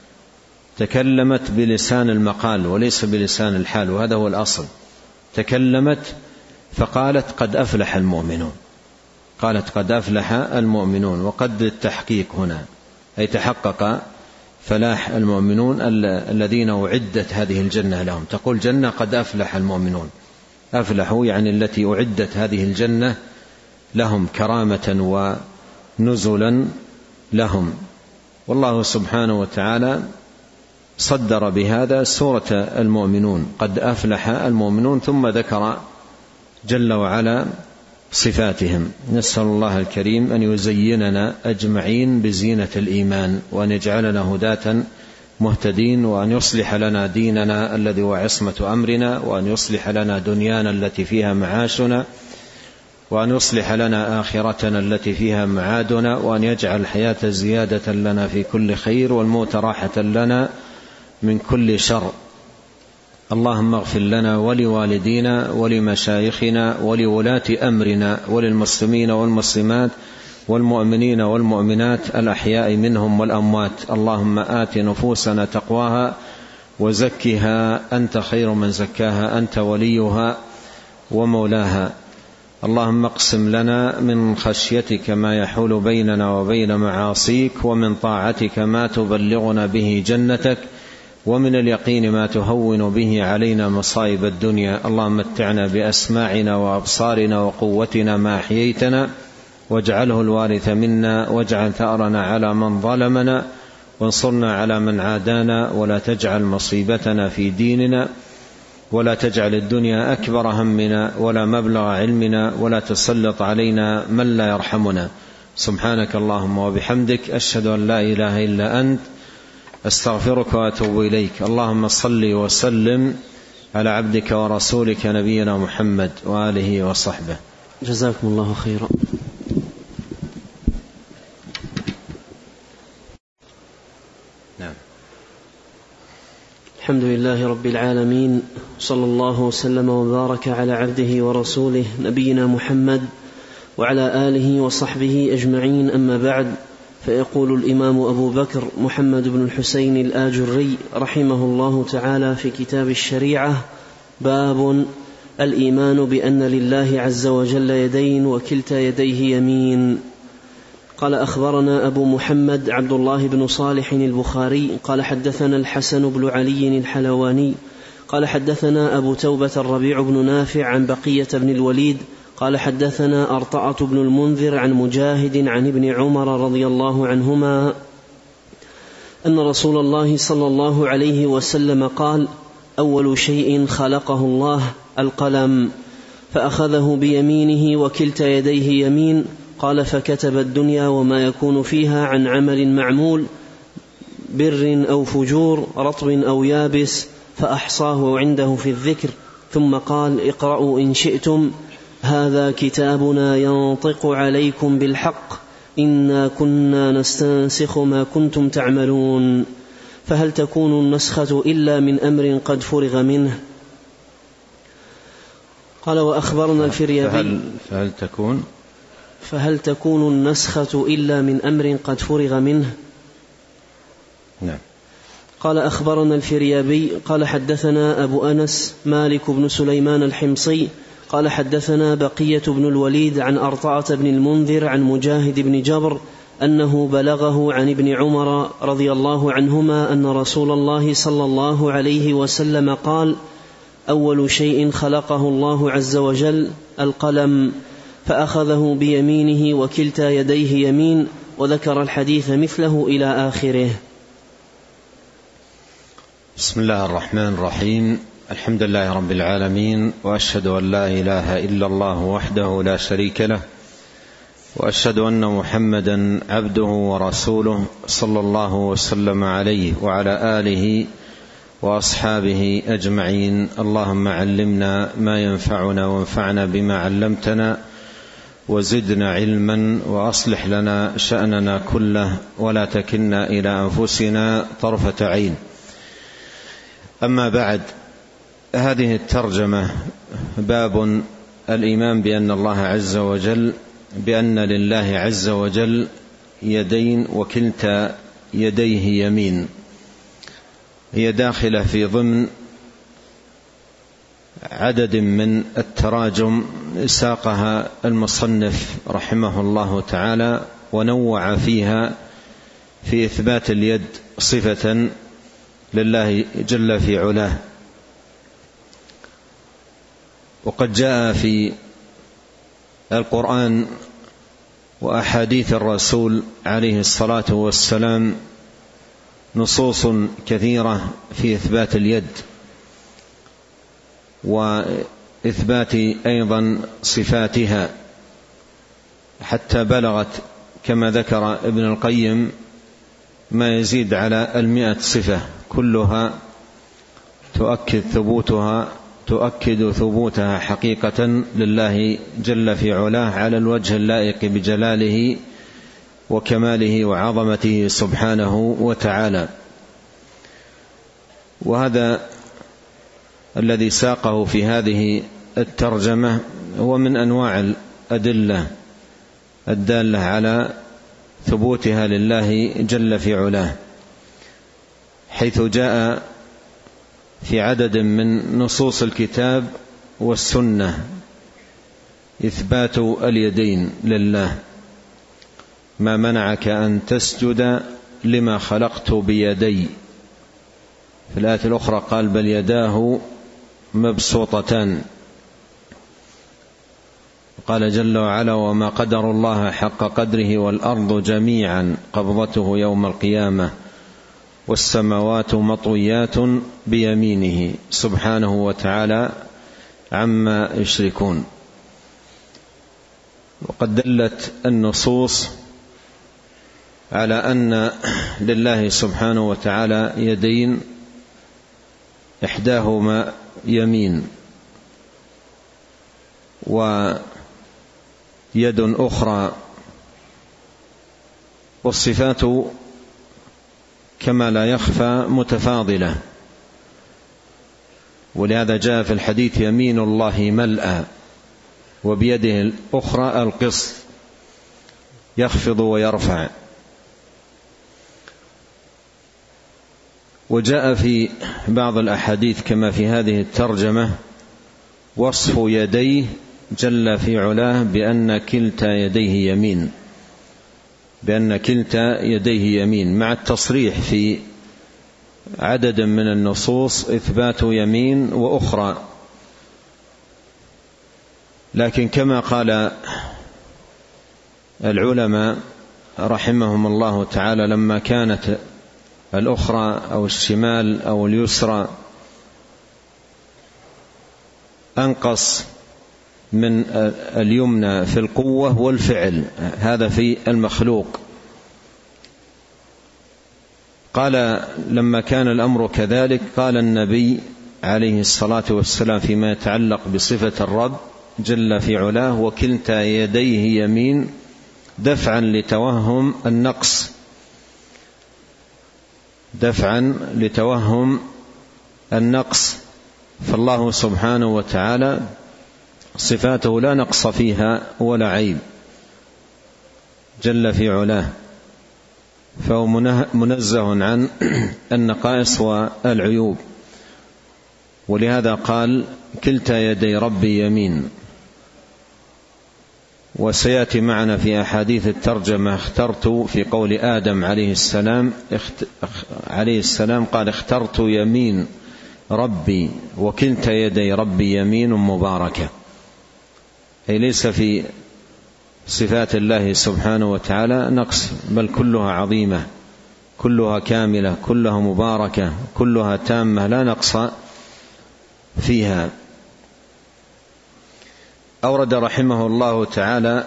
تكلمت بلسان المقال وليس بلسان الحال، وهذا هو الأصل. تكلمت فقالت: قد أفلح المؤمنون. قالت: قد أفلح المؤمنون، وقد التحقيق هنا، أي تحقق فلاح المؤمنون الذين أعدت هذه الجنة لهم. تقول جنة قد أفلح المؤمنون، أفلحوا يعني التي أعدت هذه الجنة لهم كرامة ونزلا لهم. والله سبحانه وتعالى صدر بهذا سورة المؤمنون: قد أفلح المؤمنون، ثم ذكر جل وعلا صفاتهم. نسأل الله الكريم أن يزيننا أجمعين بزينة الإيمان، وأن يجعلنا هداة مهتدين، وأن يصلح لنا ديننا الذي هو عصمة أمرنا، وأن يصلح لنا دنيانا التي فيها معاشنا، وأن يصلح لنا آخرتنا التي فيها معادنا، وأن يجعل الحياة زيادة لنا في كل خير، والموت راحة لنا من كل شر. اللهم اغفر لنا ولوالدينا ولمشايخنا ولولاة أمرنا وللمسلمين والمسلمات والمؤمنين والمؤمنات الأحياء منهم والأموات. اللهم آت نفوسنا تقواها وزكها أنت خير من زكاها، أنت وليها ومولاها. اللهم اقسم لنا من خشيتك ما يحول بيننا وبين معاصيك، ومن طاعتك ما تبلغنا به جنتك، ومن اليقين ما تهون به علينا مصائب الدنيا. اللهم متعنا بأسماعنا وأبصارنا وقوتنا ما أحييتنا، واجعله الوارث منا، واجعل ثأرنا على من ظلمنا، وانصرنا على من عادانا، ولا تجعل مصيبتنا في ديننا، ولا تجعل الدنيا أكبر همنا ولا مبلغ علمنا، ولا تسلط علينا من لا يرحمنا. سبحانك اللهم وبحمدك، أشهد أن لا إله إلا أنت، أستغفرك وأتوب إليك. اللهم صل وسلم على عبدك ورسولك نبينا محمد وآله وصحبه. جزاكم الله خيرا. نعم. الحمد لله رب العالمين، صلى الله وسلم وبارك على عبده ورسوله نبينا محمد وعلى آله وصحبه أجمعين، أما بعد. فيقول الإمام أبو بكر محمد بن الحسين الآجري رحمه الله تعالى في كتاب الشريعة: باب الإيمان بأن لله عز وجل يدين وكلتا يديه يمين. قال: أخبرنا أبو محمد عبد الله بن صالح البخاري قال حدثنا الحسن بن علي الحلواني قال حدثنا أبو توبة الربيع بن نافع عن بقية بن الوليد قال حدثنا أرطعة بن المنذر عن مجاهد عن ابن عمر رضي الله عنهما أن رسول الله صلى الله عليه وسلم قال: أول شيء خلقه الله القلم، فأخذه بيمينه وكلتا يديه يمين. قال: فكتب الدنيا وما يكون فيها عن عمل معمول، بر أو فجور، رطب أو يابس، فأحصاه عنده في الذكر. ثم قال: اقرأوا إن شئتم، هذا كتابنا ينطق عليكم بالحق، إنا كنا نستنسخ ما كنتم تعملون. فهل تكون النسخة إلا من أمر قد فرغ منه؟ قال: وأخبرنا الفريابي فهل, فهل تكون فهل تكون النسخة إلا من أمر قد فرغ منه؟ نعم. قال: أخبرنا الفريابي قال حدثنا أبو أنس مالك بن سليمان الحمصي قال حدثنا بقية بن الوليد عن أرطعة بن المنذر عن مجاهد بن جبر أنه بلغه عن ابن عمر رضي الله عنهما أن رسول الله صلى الله عليه وسلم قال: أول شيء خلقه الله عز وجل القلم، فأخذه بيمينه وكلتا يديه يمين، وذكر الحديث مثله إلى آخره. بسم الله الرحمن الرحيم. الحمد لله رب العالمين، وأشهد أن لا إله إلا الله وحده لا شريك له، وأشهد أن محمدا عبده ورسوله صلى الله وسلم عليه وعلى آله وأصحابه أجمعين. اللهم علمنا ما ينفعنا وانفعنا بما علمتنا، وزدنا علما، وأصلح لنا شأننا كله، ولا تكلنا إلى أنفسنا طرفة عين. أما بعد، هذه الترجمة باب الإيمان بأن الله عز وجل بأن لله عز وجل يدين وكلتا يديه يمين، هي داخلة في ضمن عدد من التراجم ساقها المصنف رحمه الله تعالى، ونوع فيها في إثبات اليد صفة لله جل في علاه. وقد جاء في القرآن وأحاديث الرسول عليه الصلاة والسلام نصوص كثيرة في إثبات اليد، وإثبات أيضا صفاتها، حتى بلغت كما ذكر ابن القيم ما يزيد على المئة صفة، كلها تؤكد ثبوتها تؤكد ثبوتها حقيقة لله جل في علاه على الوجه اللائق بجلاله وكماله وعظمته سبحانه وتعالى. وهذا الذي ساقه في هذه الترجمة هو من أنواع الأدلة الدالة على ثبوتها لله جل في علاه، حيث جاء في عدد من نصوص الكتاب والسنة إثبات اليدين لله: ما منعك أن تسجد لما خلقت بيدي، في الآية الأخرى قال بل يداه مبسوطتان. قال جل وعلا وما قدر الله حق قدره والأرض جميعا قبضته يوم القيامة والسماوات مطويات بيمينه سبحانه وتعالى عما يشركون. وقد دلت النصوص على أن لله سبحانه وتعالى يدين إحداهما يمين ويد أخرى، والصفات كما لا يخفى متفاضلة، ولهذا جاء في الحديث يمين الله ملأى وبيده الأخرى القسط يخفض ويرفع. وجاء في بعض الأحاديث كما في هذه الترجمة وصف يديه جل في علاه بأن كلتا يديه يمين، بأن كلتا يديه يمين، مع التصريح في عدد من النصوص إثبات يمين وأخرى. لكن كما قال العلماء رحمهم الله تعالى لما كانت الأخرى أو الشمال أو اليسرى أنقص من اليمنى في القوة والفعل، هذا في المخلوق. قال لما كان الأمر كذلك قال النبي عليه الصلاة والسلام فيما يتعلق بصفة الرب جل في علاه وكلتا يديه يمين دفعا لتوهم النقص، دفعا لتوهم النقص. فالله سبحانه وتعالى صفاته لا نقص فيها ولا عيب جل في علاه، فهو منزه عن النقائص والعيوب. ولهذا قال كلتا يدي ربي يمين. وسيأتي معنا في أحاديث الترجمة اخترت في قول آدم عليه السلام عليه السلام قال اخترت يمين ربي وكلتا يدي ربي يمين مباركة، أي ليس في صفات الله سبحانه وتعالى نقص، بل كلها عظيمة، كلها كاملة، كلها مباركة، كلها تامة، لا نقص فيها. أورد رحمه الله تعالى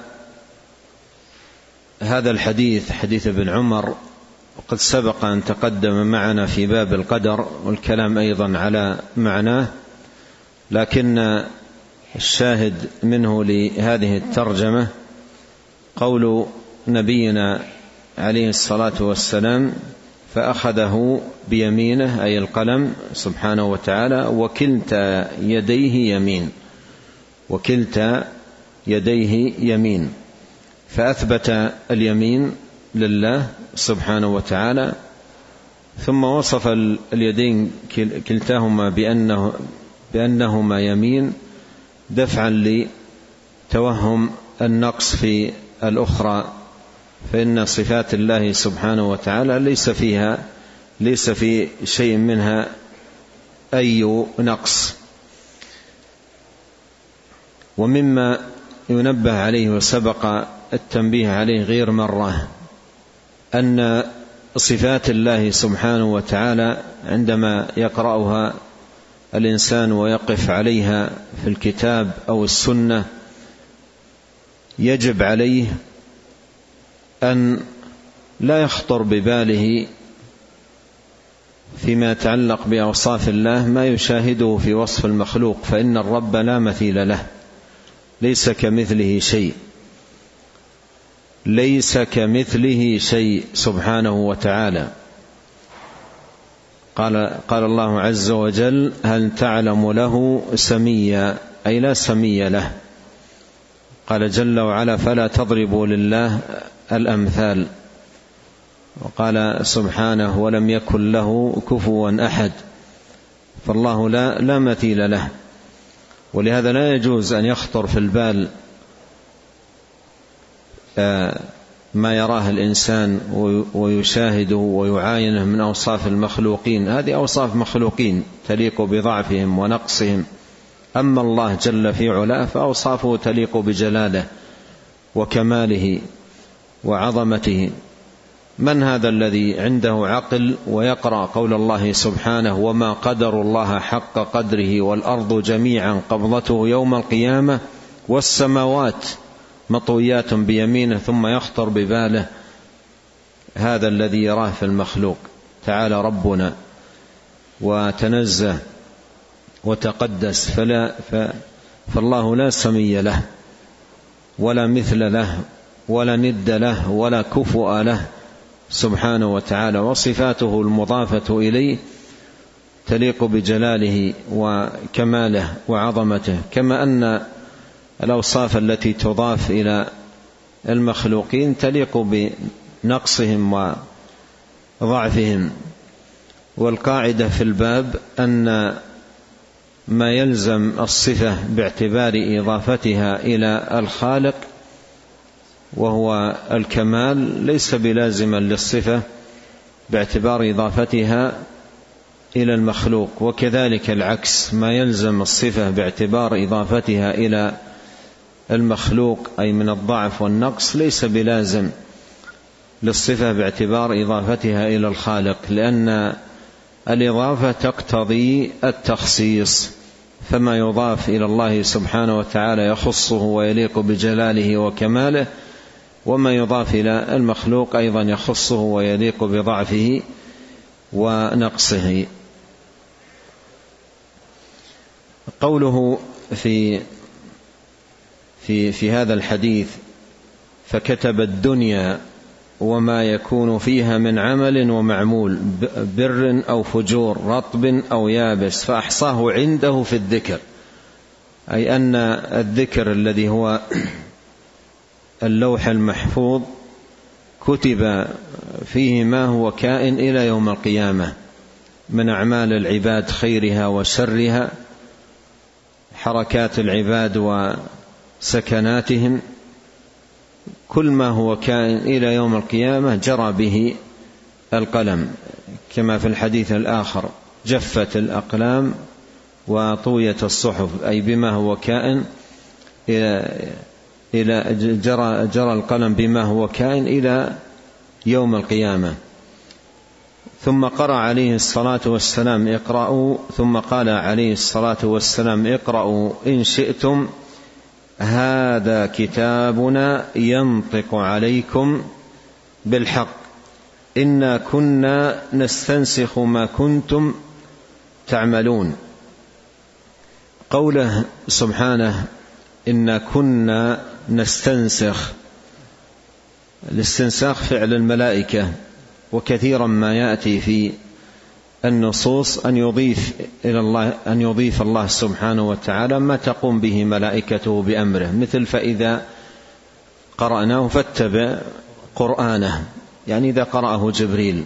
هذا الحديث حديث ابن عمر، وقد سبق أن تقدم معنا في باب القدر والكلام أيضا على معناه، لكن الشاهد منه لهذه الترجمة قول نبينا عليه الصلاة والسلام فأخذه بيمينه أي القلم سبحانه وتعالى وكلتا يديه يمين، وكلتا يديه يمين، فأثبت اليمين لله سبحانه وتعالى، ثم وصف اليدين كلتاهما بأنه بأنهما يمين دفعا لتوهم النقص في الأخرى، فإن صفات الله سبحانه وتعالى ليس فيها ليس في شيء منها أي نقص. ومما ينبه عليه وسبق التنبيه عليه غير مرة أن صفات الله سبحانه وتعالى عندما يقرأها الإنسان ويقف عليها في الكتاب أو السنة يجب عليه أن لا يخطر بباله فيما يتعلق بأوصاف الله ما يشاهده في وصف المخلوق، فإن الرب لا مثيل له، ليس كمثله شيء، ليس كمثله شيء سبحانه وتعالى. قال قال الله عز وجل هل تعلم له سميا، أي لا سمي له. قال جل وعلا فلا تضربوا لله الأمثال. وقال سبحانه ولم يكن له كفوا أحد، فالله لا, لا مثيل له. ولهذا لا يجوز أن يخطر في البال ما يراه الإنسان ويشاهده ويعاينه من أوصاف المخلوقين، هذه أوصاف مخلوقين تليق بضعفهم ونقصهم. أما الله جل في علاه فأوصافه تليق بجلاله وكماله وعظمته. من هذا الذي عنده عقل ويقرأ قول الله سبحانه: وما قدر الله حق قدره والأرض جميعا قبضته يوم القيامة والسماوات مطويات بيمينه، ثم يخطر بباله هذا الذي يراه في المخلوق. تعالى ربنا وتنزه وتقدس، فلا فالله لا سمي له ولا مثل له ولا ند له ولا كفؤ له سبحانه وتعالى، وصفاته المضافة إليه تليق بجلاله وكماله وعظمته، كما أن الأوصاف التي تضاف إلى المخلوقين تليق بنقصهم وضعفهم. والقاعدة في الباب أن ما يلزم الصفة باعتبار إضافتها إلى الخالق وهو الكمال ليس بلازما للصفة باعتبار إضافتها إلى المخلوق، وكذلك العكس، ما يلزم الصفة باعتبار إضافتها إلى المخلوق أي من الضعف والنقص ليس بلازم للصفة باعتبار إضافتها إلى الخالق، لأن الإضافة تقتضي التخصيص، فما يضاف إلى الله سبحانه وتعالى يخصه ويليق بجلاله وكماله، وما يضاف إلى المخلوق أيضا يخصه ويليق بضعفه ونقصه. قوله في في في هذا الحديث: فكتب الدنيا وما يكون فيها من عمل ومعمول، بر أو فجور، رطب أو يابس، فأحصاه عنده في الذكر، أي أن الذكر الذي هو اللوح المحفوظ كتب فيه ما هو كائن إلى يوم القيامة من أعمال العباد خيرها وشرها، حركات العباد وسكناتهم، كل ما هو كائن إلى يوم القيامة جرى به القلم، كما في الحديث الآخر: جفت الأقلام وطويت الصحف، أي بما هو كائن إلى إلى جرى, جرى القلم بما هو كائن إلى يوم القيامة. ثم قرأ عليه الصلاة والسلام: اقرأوا، ثم قال عليه الصلاة والسلام: اقرأوا إن شئتم، هذا كتابنا ينطق عليكم بالحق، إنا كنا نستنسخ ما كنتم تعملون. قوله سبحانه: إنا كنا نستنسخ، الاستنساخ فعل الملائكة، وكثيرا ما يأتي في النصوص أن يضيف إلى الله أن يضيف الله سبحانه وتعالى ما تقوم به ملائكته بأمره، مثل: فإذا قرأناه فاتبع قرآنه، يعني إذا قرأه جبريل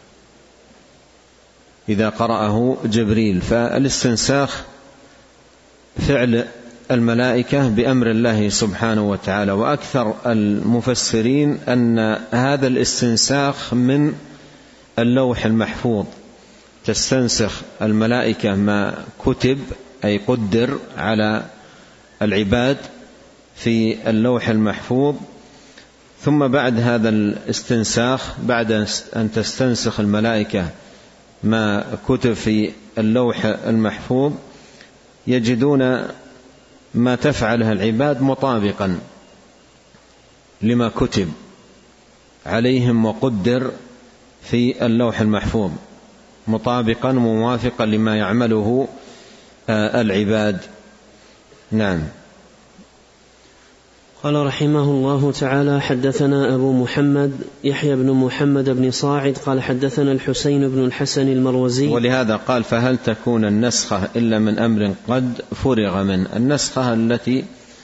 إذا قرأه جبريل فالاستنساخ فعل الملائكة بأمر الله سبحانه وتعالى. وأكثر المفسرين أن هذا الاستنساخ من اللوح المحفوظ، تستنسخ الملائكة ما كتب أي قدر على العباد في اللوح المحفوظ، ثم بعد هذا الاستنساخ، بعد أن تستنسخ الملائكة ما كتب في اللوح المحفوظ، يجدون ما تفعله العباد مطابقا لما كتب عليهم وقدر في اللوح المحفوظ، مطابقا وموافقا لما يعمله العباد. نعم. قال رحمه الله تعالى: حدثنا أبو محمد يحيى بن محمد بن صاعد قال حدثنا الحسين بن الحسن المروزي. ولهذا قال: فهل تكون النسخة إلا من أمر قد فرغ منه. النسخة التي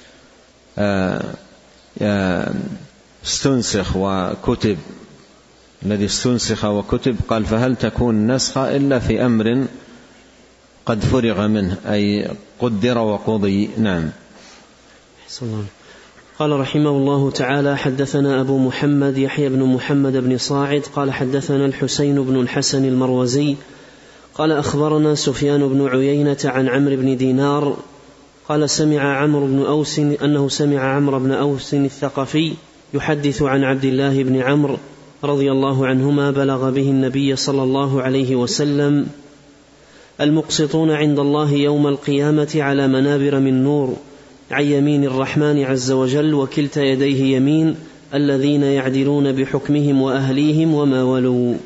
استنسخ وكتب، الذي استنسخ وكتب، قال: فهل تكون النسخة إلا في أمر قد فرغ منه، أي قدر وقضي. نعم. قال رحمه الله تعالى: حدثنا أبو محمد يحيى بن محمد بن صاعد قال حدثنا الحسين بن الحسن المروزي قال أخبرنا سفيان بن عيينة عن عمرو بن دينار قال سمع عمرو بن أوس أنه سمع عمرو بن أوس الثقفي يحدث عن عبد الله بن عمرو رضي الله عنهما بلغ به النبي صلى الله عليه وسلم: المقسطون عند الله يوم القيامة على منابر من نور عن يمين الرحمن عز وجل وكلتا يديه يمين الذين يعدلون بحكمهم وأهليهم وما ولوا.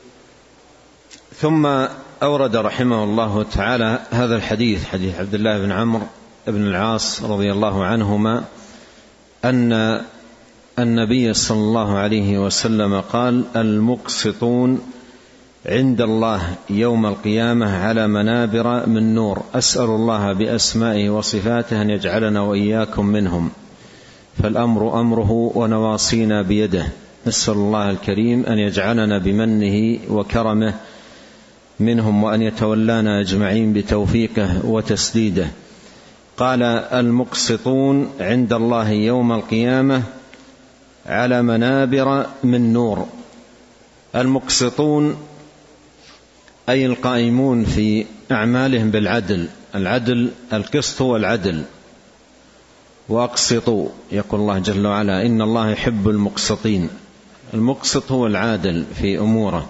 ثم أورد رحمه الله تعالى هذا الحديث، حديث عبد الله بن عمرو بن العاص رضي الله عنهما أن النبي صلى الله عليه وسلم قال: المقسطون عند الله يوم القيامة على منابر من نور، أسأل الله بأسمائه وصفاته أن يجعلنا وإياكم منهم، فالأمر أمره ونواصينا بيده، نسأل الله الكريم أن يجعلنا بمنه وكرمه منهم، وأن يتولانا أجمعين بتوفيقه وتسديده. قال: المقسطون عند الله يوم القيامة على منابر من نور. المقسطون أي القائمون في أعمالهم بالعدل، العدل القسط هو العدل، وأقسطوا، يقول الله جل وعلا: إن الله يحب المقسطين. المقسط هو العادل في أموره،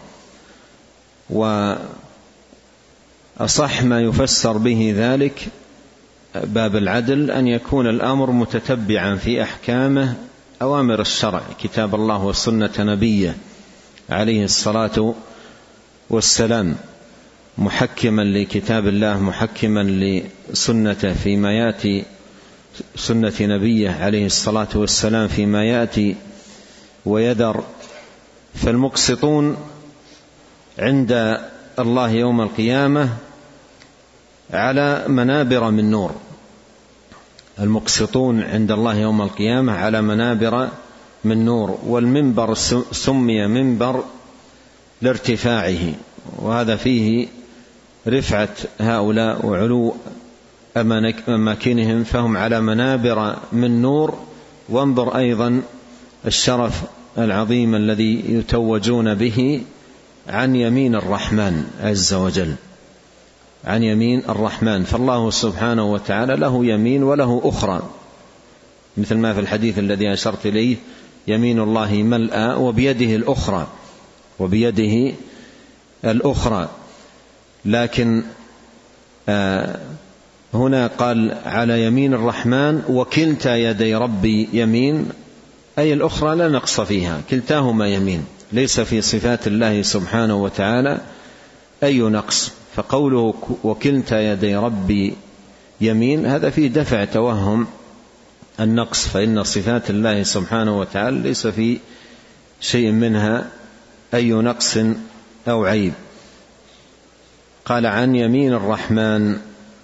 وأصح ما يفسر به ذلك باب العدل أن يكون الأمر متتبعا في أحكامه أوامر الشرع، كتاب الله وسنة نبيه عليه الصلاة والسلام، محكما لكتاب الله محكما لسنته فيما يأتي، سنة نبيه عليه الصلاة والسلام فيما يأتي ويذر. فالمقسطون عند الله يوم القيامة على منابر من نور. المقسطون عند الله يوم القيامة على منابر من نور، والمنبر سمي منبر لارتفاعه، وهذا فيه رفعة هؤلاء وعلو أماكنهم، فهم على منابر من نور. وانظر أيضا الشرف العظيم الذي يتوجون به عن يمين الرحمن عز وجل، عن يمين الرحمن. فالله سبحانه وتعالى له يمين وله أخرى، مثل ما في الحديث الذي أشرت إليه: يمين الله ملأى وبيده الأخرى، وبيده الأخرى. لكن آه هنا قال على يمين الرحمن وكلتا يدي ربي يمين، أي الأخرى لا نقص فيها، كلتاهما يمين، ليس في صفات الله سبحانه وتعالى أي نقص. فقوله وكلتا يدي ربي يمين هذا فيه دفع توهم النقص، فإن صفات الله سبحانه وتعالى ليس في شيء منها أي نقص أو عيب. قال عن يمين الرحمن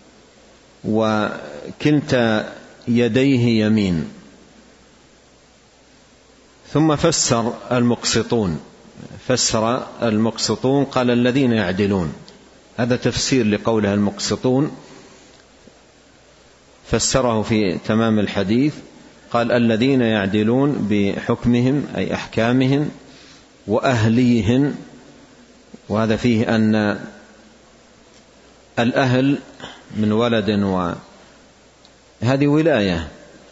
وكلتا يديه يمين. ثم فسر المقسطون، فسر المقسطون قال الذين يعدلون، هذا تفسير لقوله المقسطون، فسره في تمام الحديث قال الذين يعدلون بحكمهم أي أحكامهم وأهليهم. وهذا فيه أن الأهل من ولد، وهذه ولاية،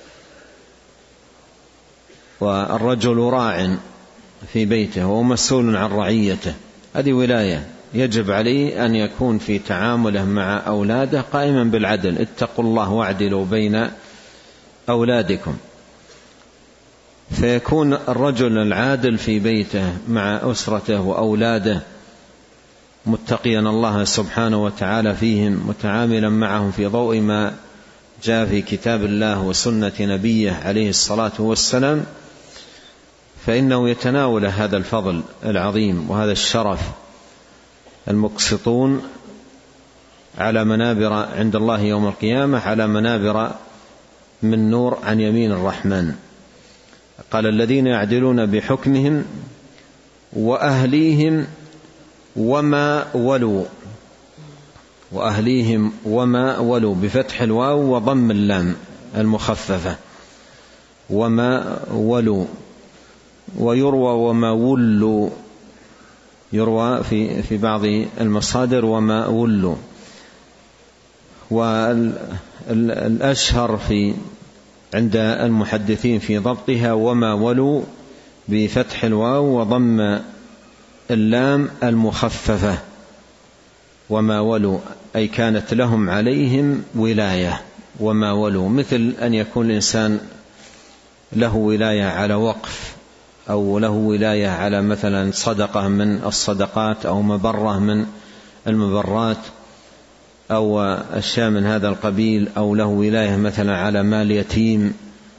والرجل راع في بيته ومسؤول عن رعيته، هذه ولاية، يجب عليه أن يكون في تعامله مع أولاده قائما بالعدل، اتقوا الله واعدلوا بين أولادكم. فيكون الرجل العادل في بيته مع أسرته وأولاده متقيا الله سبحانه وتعالى فيهم، متعاملا معهم في ضوء ما جاء في كتاب الله وسنة نبيه عليه الصلاة والسلام، فإنه يتناول هذا الفضل العظيم وهذا الشرف. المقسطون على منابر عند الله يوم القيامة على منابر من نور عن يمين الرحمن. قال الذين يعدلون بحكمهم وأهليهم وما ولوا، وأهليهم وما ولوا بفتح الواو وضم اللام المخففة. وما ولوا، ويروى وما ولوا، يروى في في بعض المصادر وما ولوا. والأشهر في عند المحدثين في ضبطها وما ولوا بفتح الواو وضم اللام المخففة، وما ولوا أي كانت لهم عليهم ولاية. وما ولوا مثل أن يكون الإنسان له ولاية على وقف، أو له ولاية على مثلا صدقة من الصدقات، أو مبرة من المبرات، أو أشياء من هذا القبيل، أو له ولاية مثلا على مال يتيم.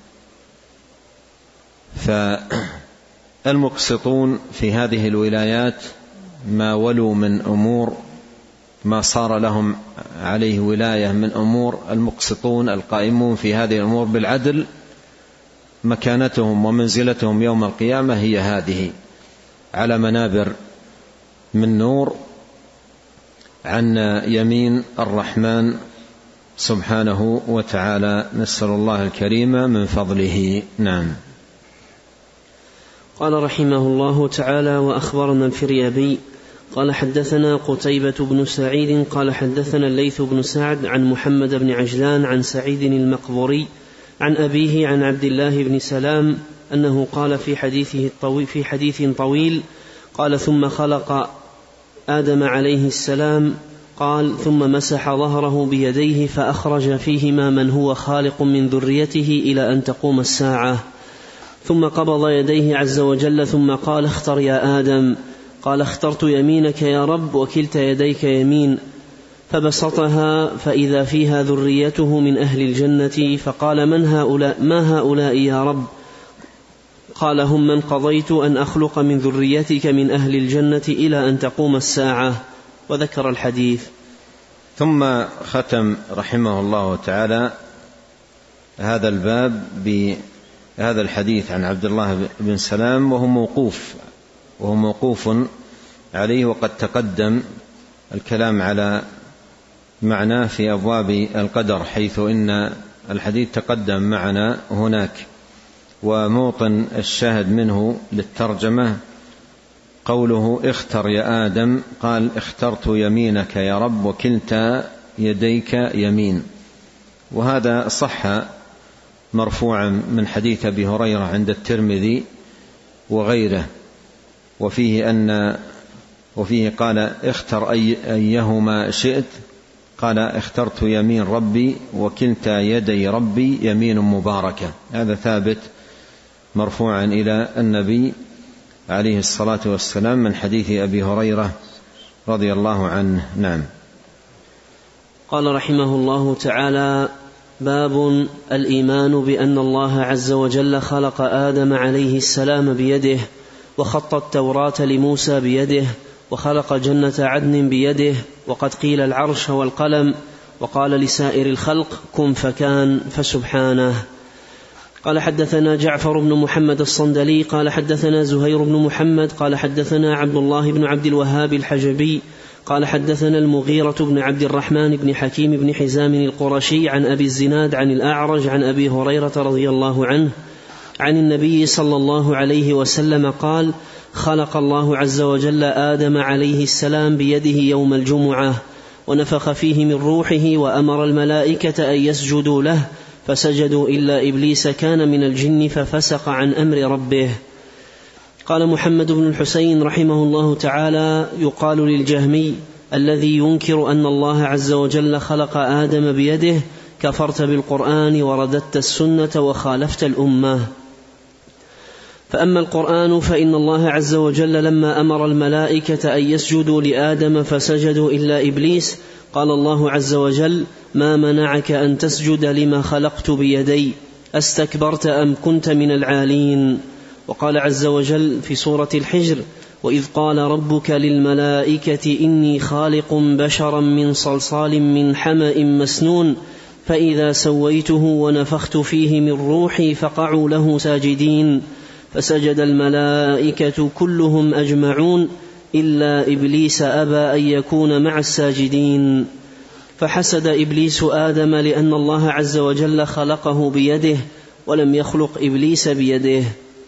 فالمقسطون في هذه الولايات ما ولوا من أمور، ما صار لهم عليه ولاية من أمور، المقسطون القائمون في هذه الأمور بالعدل مكانتهم ومنزلتهم يوم القيامة هي هذه، على منابر من نور عن يمين الرحمن سبحانه وتعالى. نسأل الله الكريم من فضله. نعم. قال رحمه الله تعالى: وأخبرنا الفريابي قال حدثنا قتيبة بن سعيد قال حدثنا الليث بن سعد عن محمد بن عجلان عن سعيد المقبوري عن أبيه عن عبد الله بن سلام أنه قال في حديثه الطويل في حديث طويل قال: ثم خلق آدم عليه السلام، قال: ثم مسح ظهره بيديه فأخرج فيهما من هو خالق من ذريته إلى أن تقوم الساعة، ثم قبض يديه عز وجل ثم قال: اختر يا آدم. قال: اخترت يمينك يا رب، وكلتا يديك يمين. فبسطها فإذا فيها ذريته من أهل الجنة، فقال: من هؤلاء ما هؤلاء يا رب؟ قال: هم من قضيت أن أخلق من ذريتك من أهل الجنة إلى أن تقوم الساعة. وذكر الحديث. ثم ختم رحمه الله تعالى هذا الباب بهذا الحديث عن عبد الله بن سلام، وهو موقوف وهو موقوف عليه، وقد تقدم الكلام على معناه في أبواب القدر، حيث إن الحديث تقدم معنا هناك. وموطن الشاهد منه للترجمة قوله: اختر يا آدم، قال: اخترت يمينك يا رب، وكلتا يديك يمين. وهذا صح مرفوعا من حديث أبي هريرة عند الترمذي وغيره، وفيه أن وفيه قال: اختر أي أيهما شئت، قال: اخترت يمين ربي، وكلتا يدي ربي يمين مباركة. هذا ثابت مرفوعا إلى النبي عليه الصلاة والسلام من حديث أبي هريرة رضي الله عنه. نعم. قال رحمه الله تعالى: باب الإيمان بأن الله عز وجل خلق آدم عليه السلام بيده، وخط التوراة لموسى بيده، وخلق جنة عدن بيده، وقد قيل العرش والقلم، وقال لسائر الخلق كن فكان، فسبحانه. قال حدثنا جعفر بن محمد الصندلي قال حدثنا زهير بن محمد قال حدثنا عبد الله بن عبد الوهاب الحجبي قال حدثنا المغيرة بن عبد الرحمن بن حكيم بن حزام القرشي عن أبي الزناد عن الأعرج عن أبي هريرة رضي الله عنه عن النبي صلى الله عليه وسلم قال: خلق الله عز وجل آدم عليه السلام بيده يوم الجمعة، ونفخ فيه من روحه، وأمر الملائكة أن يسجدوا له، فسجدوا إلا إبليس كان من الجن ففسق عن أمر ربه. قال محمد بن الحسين رحمه الله تعالى: يقال للجهمي الذي ينكر أن الله عز وجل خلق آدم بيده: كفرت بالقرآن ورددت السنة وخالفت الأمة. فأما القرآن فإن الله عز وجل لما أمر الملائكة أن يسجدوا لآدم فسجدوا إلا إبليس، قال الله عز وجل: ما منعك أن تسجد لما خلقت بيدي، أستكبرت أم كنت من العالين؟ وقال عز وجل في سورة الحجر: وإذ قال ربك للملائكة إني خالق بشرا من صلصال من حمأ مسنون، فإذا سويته ونفخت فيه من روحي فقعوا له ساجدين، فسجد الملائكة كلهم أجمعون إلا إبليس أبى أن يكون مع الساجدين. فحسد إبليس آدم لأن الله عز وجل خلقه بيده، ولم يخلق إبليس بيده.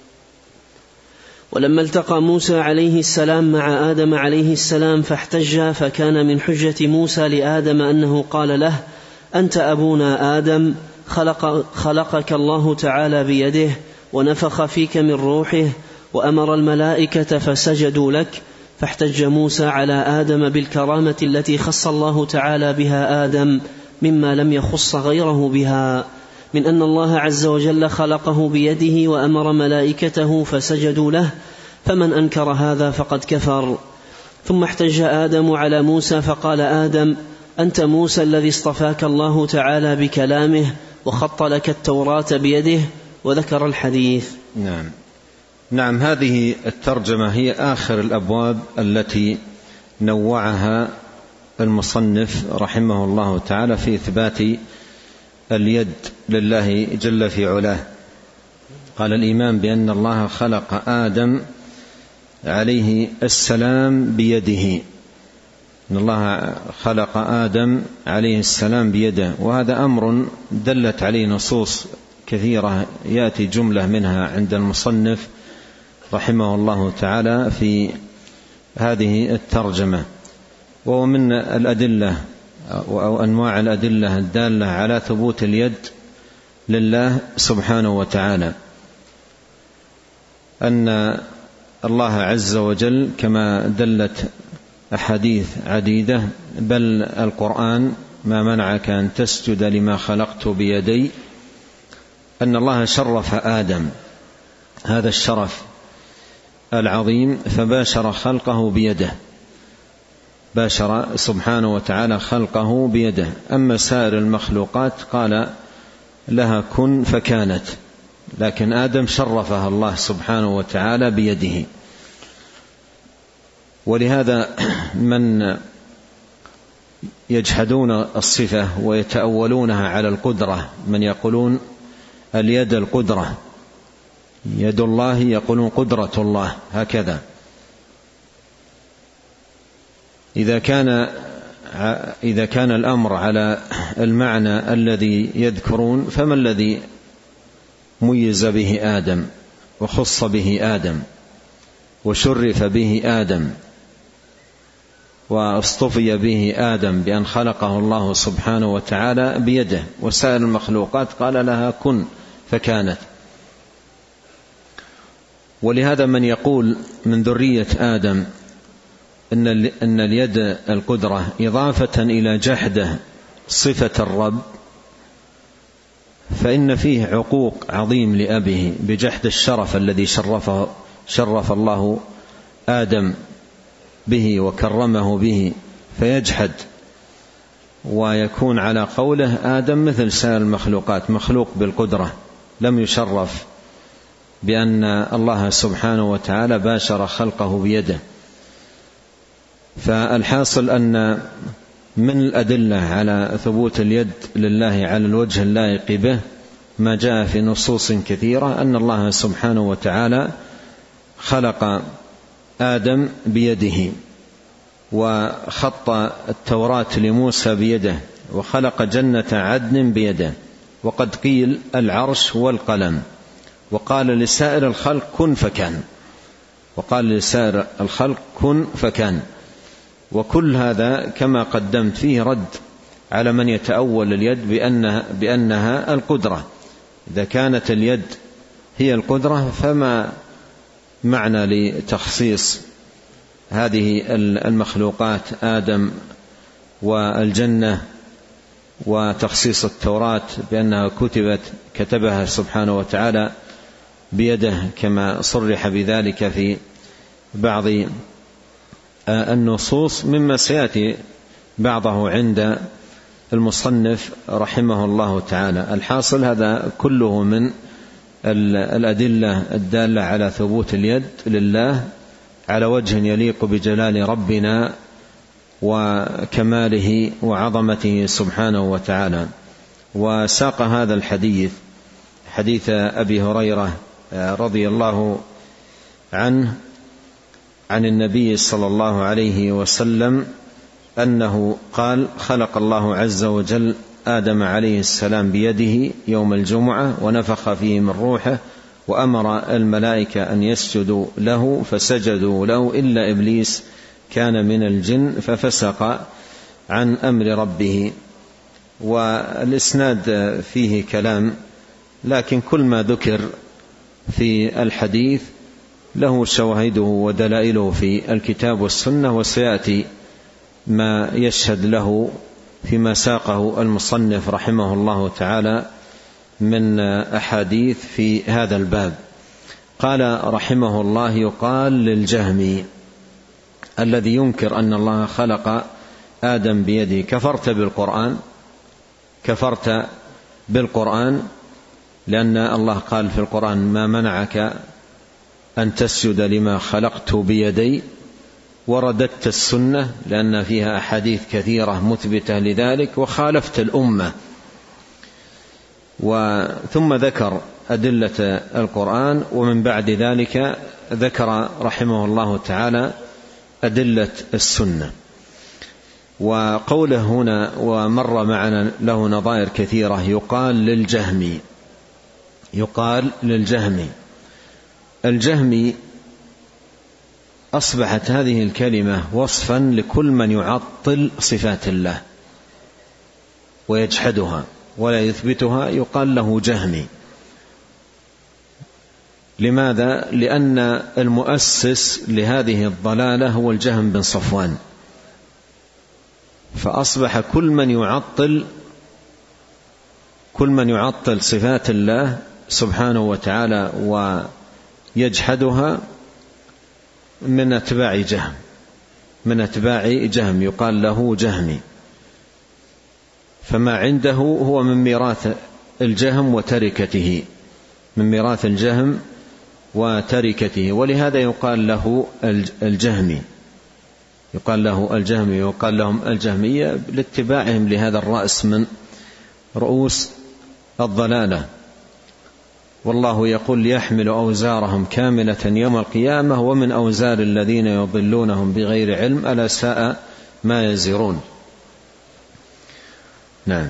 ولما التقى موسى عليه السلام مع آدم عليه السلام فاحتج، فكان من حجة موسى لآدم أنه قال له: أنت أبونا آدم، خلق خلقك الله تعالى بيده ونفخ فيك من روحه وأمر الملائكة فسجدوا لك. فاحتج موسى على آدم بالكرامة التي خص الله تعالى بها آدم مما لم يخص غيره بها، من أن الله عز وجل خلقه بيده وأمر ملائكته فسجدوا له، فمن أنكر هذا فقد كفر. ثم احتج آدم على موسى فقال آدم: أنت موسى الذي اصطفاك الله تعالى بكلامه وخط لك التوراة بيده، وذكر الحديث. نعم نعم هذه الترجمة هي آخر الأبواب التي نوعها المصنف رحمه الله تعالى في إثبات اليد لله جل في علاه. قال: الإيمان بأن الله خلق آدم عليه السلام بيده، أن الله خلق آدم عليه السلام بيده، وهذا أمر دلت عليه نصوص كثيرة يأتي جملة منها عند المصنف رحمه الله تعالى في هذه الترجمة، وهو من الأدلة أو أنواع الأدلة الدالة على ثبوت اليد لله سبحانه وتعالى أن الله عز وجل كما دلت أحاديث عديدة، بل القرآن: ما منعك أن تسجد لما خلقت بيدي، أن الله شرف آدم هذا الشرف العظيم فباشر خلقه بيده، باشر سبحانه وتعالى خلقه بيده. أما سائر المخلوقات قال لها كن فكانت، لكن آدم شرفها الله سبحانه وتعالى بيده. ولهذا من يجحدون الصفة ويتأولونها على القدرة، من يقولون اليد القدرة، يد الله، يقولون قدرة الله، هكذا. إذا كان إذا كان الأمر على المعنى الذي يذكرون، فما الذي ميز به آدم وخص به آدم وشرف به آدم واصطفي به آدم بأن خلقه الله سبحانه وتعالى بيده؟ وسائر المخلوقات قال لها كن فكانت. ولهذا من يقول من ذرية آدم أن اليد القدرة إضافة إلى جحده صفة الرب، فإن فيه عقوق عظيم لأبيه بجحد الشرف الذي شرفه شرف الله آدم به وكرمه به، فيجحد ويكون على قوله آدم مثل سائر المخلوقات، مخلوق بالقدرة، لم يشرف بأن الله سبحانه وتعالى باشر خلقه بيده. فالحاصل أن من الأدلة على ثبوت اليد لله على الوجه اللائق به ما جاء في نصوص كثيرة أن الله سبحانه وتعالى خلق آدم بيده، وخط التوراة لموسى بيده، وخلق جنة عدن بيده، وقد قيل العرش والقلم، وقال لسائر الخلق كن فكان، وقال لسائر الخلق كن فكان. وكل هذا كما قدمت فيه رد على من يتأول اليد بأنها, بأنها القدرة. إذا كانت اليد هي القدرة فما معنى لتخصيص هذه المخلوقات آدم والجنة وتخصيص التوراة بأنها كتبت كتبها سبحانه وتعالى بيده كما صرح بذلك في بعض النصوص مما سيأتي بعضه عند المصنف رحمه الله تعالى. الحاصل هذا كله من الأدلة الدالة على ثبوت اليد لله على وجه يليق بجلال ربنا وكماله وعظمته سبحانه وتعالى. وساق هذا الحديث حديث أبي هريرة رضي الله عنه عن النبي صلى الله عليه وسلم أنه قال: خلق الله عز وجل آدم عليه السلام بيده يوم الجمعة ونفخ فيه من روحه وأمر الملائكة أن يسجدوا له فسجدوا له إلا إبليس كان من الجن ففسق عن أمر ربه. والإسناد فيه كلام، لكن كل ما ذكر في الحديث له شواهده ودلائله في الكتاب والسنة، وسيأتي ما يشهد له فيما ساقه المصنف رحمه الله تعالى من أحاديث في هذا الباب. قال رحمه الله: يقال للجهمي الذي ينكر أن الله خلق آدم بيده: كفرت بالقرآن، كفرت بالقرآن، لأن الله قال في القرآن: ما منعك أن تسجد لما خلقت بيدي، ورددت السنة لأن فيها أحاديث كثيرة مثبتة لذلك، وخالفت الأمة. ثم ذكر أدلة القرآن، ومن بعد ذلك ذكر رحمه الله تعالى أدلة السنة. وقوله هنا ومر معنا له نظائر كثيرة: يقال للجهمي، يقال للجهمي. الجهمي أصبحت هذه الكلمة وصفا لكل من يعطل صفات الله ويجحدها ولا يثبتها، يقال له جهمي. لماذا؟ لأن المؤسس لهذه الضلالة هو الجهم بن صفوان، فأصبح كل من يعطل كل من يعطل صفات الله سبحانه وتعالى ويجحدها من أتباع جهم من أتباع جهم يقال له جهمي. فما عنده هو من ميراث الجهم وتركته، من ميراث الجهم وتركته، ولهذا يقال له الجهمي، يقال له الجهمي، ويقال لهم الجهمية لاتباعهم لهذا الرأس من رؤوس الضلالة. والله يقول: ليحمل أوزارهم كاملة يوم القيامة ومن أوزار الذين يضلونهم بغير علم ألا ساء ما يزرون. نعم.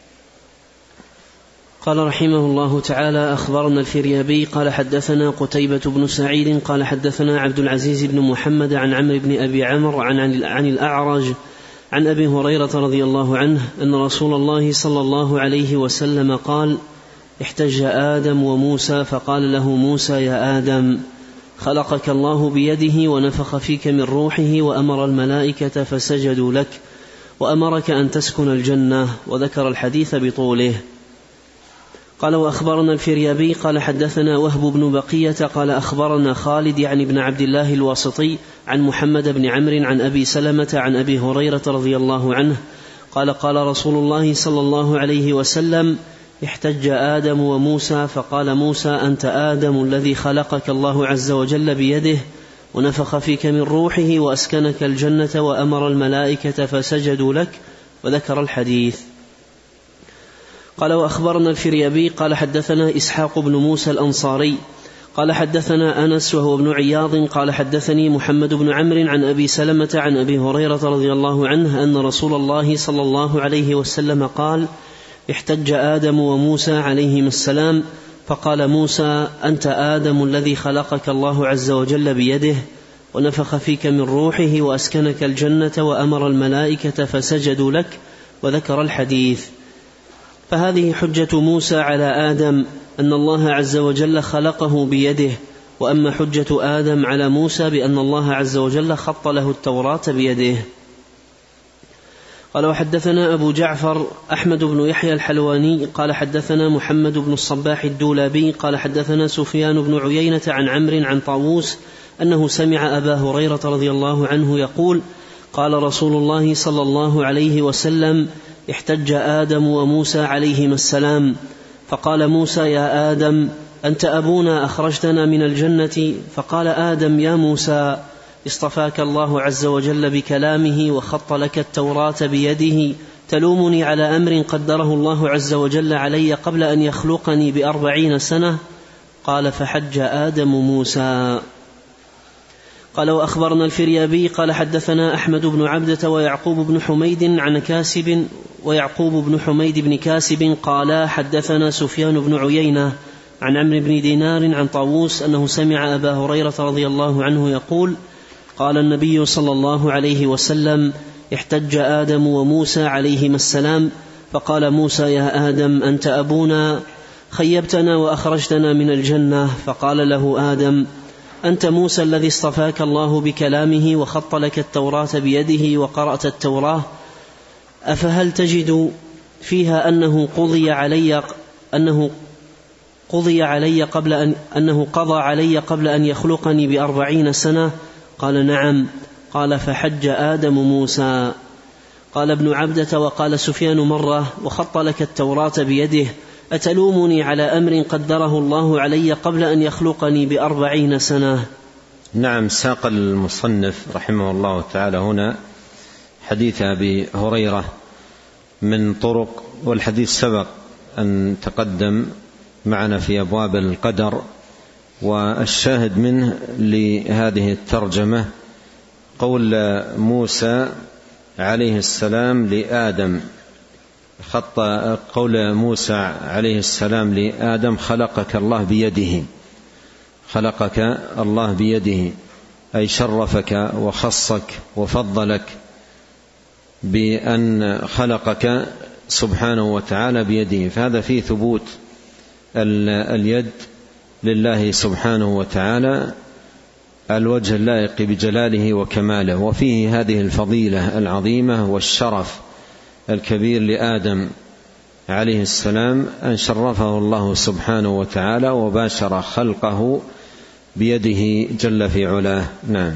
قال رحمه الله تعالى: أخبرنا الفريابي قال حدثنا قتيبة بن سعيد قال حدثنا عبد العزيز بن محمد عن عمرو بن أبي عمرو عن, عن الأعرج عن أبي هريرة رضي الله عنه أن رسول الله صلى الله عليه وسلم قال: احتج آدم وموسى فقال له موسى: يا آدم، خلقك الله بيده ونفخ فيك من روحه وأمر الملائكة فسجدوا لك وأمرك أن تسكن الجنة، وذكر الحديث بطوله. قال: وأخبرنا الفريابي قال حدثنا وهب بن بقية قال أخبرنا خالد يعني بن عبد الله الواسطي عن محمد بن عمرو عن أبي سلمة عن أبي هريرة رضي الله عنه قال: قال رسول الله صلى الله عليه وسلم: احتج آدم وموسى فقال موسى: أنت آدم الذي خلقك الله عز وجل بيده ونفخ فيك من روحه وأسكنك الجنة وأمر الملائكة فسجدوا لك، وذكر الحديث. قال: وأخبرنا الفريابي قال حدثنا إسحاق بن موسى الأنصاري قال حدثنا أنس وهو ابن عياض قال حدثني محمد بن عمرو عن أبي سلمة عن أبي هريرة رضي الله عنه أن رسول الله صلى الله عليه وسلم قال: احتج آدم وموسى عليهما السلام فقال موسى: أنت آدم الذي خلقك الله عز وجل بيده ونفخ فيك من روحه وأسكنك الجنة وأمر الملائكة فسجدوا لك، وذكر الحديث. فهذه حجة موسى على آدم أن الله عز وجل خلقه بيده، وأما حجة آدم على موسى بأن الله عز وجل خط له التوراة بيده. قال: وحدثنا أبو جعفر أحمد بن يحيى الحلواني قال حدثنا محمد بن الصباح الدولابي قال حدثنا سفيان بن عيينة عن عمرو عن طاووس أنه سمع أبا هريرة رضي الله عنه يقول: قال رسول الله صلى الله عليه وسلم: احتج آدم وموسى عليهما السلام فقال موسى: يا آدم، أنت أبونا أخرجتنا من الجنة. فقال آدم: يا موسى، اصطفاك الله عز وجل بكلامه وخط لك التوراة بيده، تلومني على أمر قدره الله عز وجل علي قبل أن يخلقني بأربعين سنة. قال: فحج آدم موسى. قال وأخبرنا الفريابي قال حدثنا أحمد بن عبدة ويعقوب بن حميد عن كاسب ويعقوب بن حميد بن كاسب قال حدثنا سفيان بن عيينة عن عمرو بن دينار عن طاووس أنه سمع أبا هريرة رضي الله عنه يقول قال النبي صلى الله عليه وسلم احتج آدم وموسى عليهما السلام فقال موسى يا آدم أنت أبونا خيبتنا وأخرجتنا من الجنة فقال له آدم أنت موسى الذي اصطفاك الله بكلامه وخط لك التوراة بيده وقرأت التوراة أفهل تجد فيها أنه قضي علي أنه قضي علي قبل أن أنه قضى علي قبل أن يخلقني بأربعين سنة قال نعم قال فحج آدم موسى قال ابن عبدة وقال سفيان مرة وخط لك التوراة بيده أتلومني على أمر قدره الله علي قبل أن يخلقني بأربعين سنة. نعم. ساق المصنف رحمه الله تعالى هنا حديث أبي هريرة من طرق، والحديث سبق أن تقدم معنا في أبواب القدر، والشاهد منه لهذه الترجمة قول موسى عليه السلام لآدم خط قول موسى عليه السلام لآدم خلقك الله بيده، خلقك الله بيده أي شرفك وخصك وفضلك بأن خلقك سبحانه وتعالى بيده، فهذا فيه ثبوت اليد لله سبحانه وتعالى الوجه اللائق بجلاله وكماله، وفيه هذه الفضيلة العظيمة والشرف الكبير لآدم عليه السلام أن شرفه الله سبحانه وتعالى وباشر خلقه بيده جل في علاه. نعم.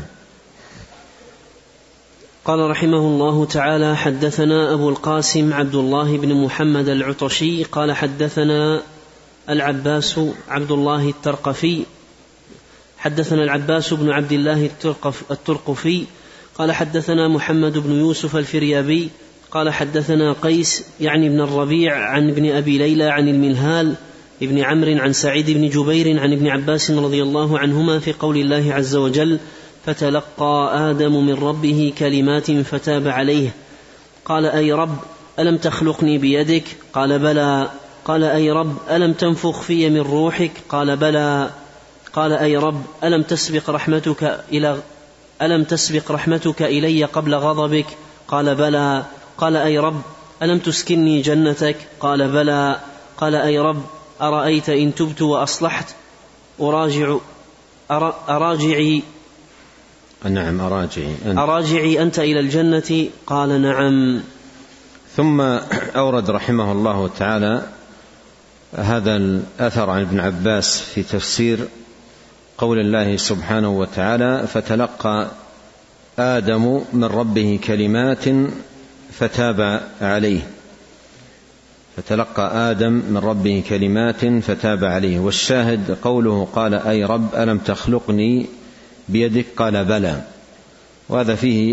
قال رحمه الله تعالى حدثنا أبو القاسم عبد الله بن محمد العطشي قال حدثنا العباس عبد الله الترقفي حدثنا العباس بن عبد الله الترقفي قال حدثنا محمد بن يوسف الفريابي قال حدثنا قيس يعني ابن الربيع عن ابن أبي ليلى عن المنهال ابن عمرو عن سعيد بن جبير عن ابن عباس رضي الله عنهما في قول الله عز وجل فتلقى آدم من ربه كلمات فتاب عليه قال أي رب ألم تخلقني بيدك قال بلى قال أي رب ألم تنفخ في من روحك قال بلى قال أي رب ألم تسبق رحمتك إلى ألم تسبق رحمتك إلي قبل غضبك قال بلى قال أي رب ألم تسكنني جنتك قال بلى قال أي رب أرأيت إن تبت وأصلحت أراجع أراجعي نعم أراجعي أنت. أراجعي أنت إلى الجنة قال نعم. ثم أورد رحمه الله تعالى هذا الأثر عن ابن عباس في تفسير قول الله سبحانه وتعالى فتلقى آدم من ربه كلمات فتاب عليه، فتلقى آدم من ربه كلمات فتاب عليه، والشاهد قوله قال أي رب ألم تخلقني بيدك قال بلى، وهذا فيه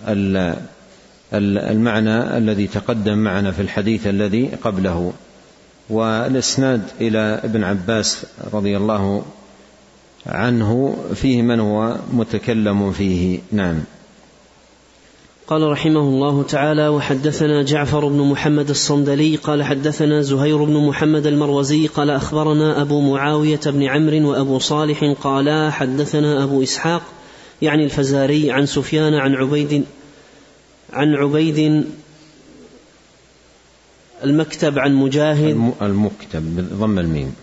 المعنى الذي تقدم معنا في الحديث الذي قبله، والإسناد إلى ابن عباس رضي الله عنه فيه من هو متكلم فيه. نعم. قال رحمه الله تعالى وحدثنا جعفر بن محمد الصندلي قال حدثنا زهير بن محمد المروزي قال أخبرنا أبو معاوية بن عمرو وأبو صالح قال حدثنا أبو إسحاق يعني الفزاري عن سفيان عن عبيد عن عبيد المكتب عن مجاهد المكتب بضم الميم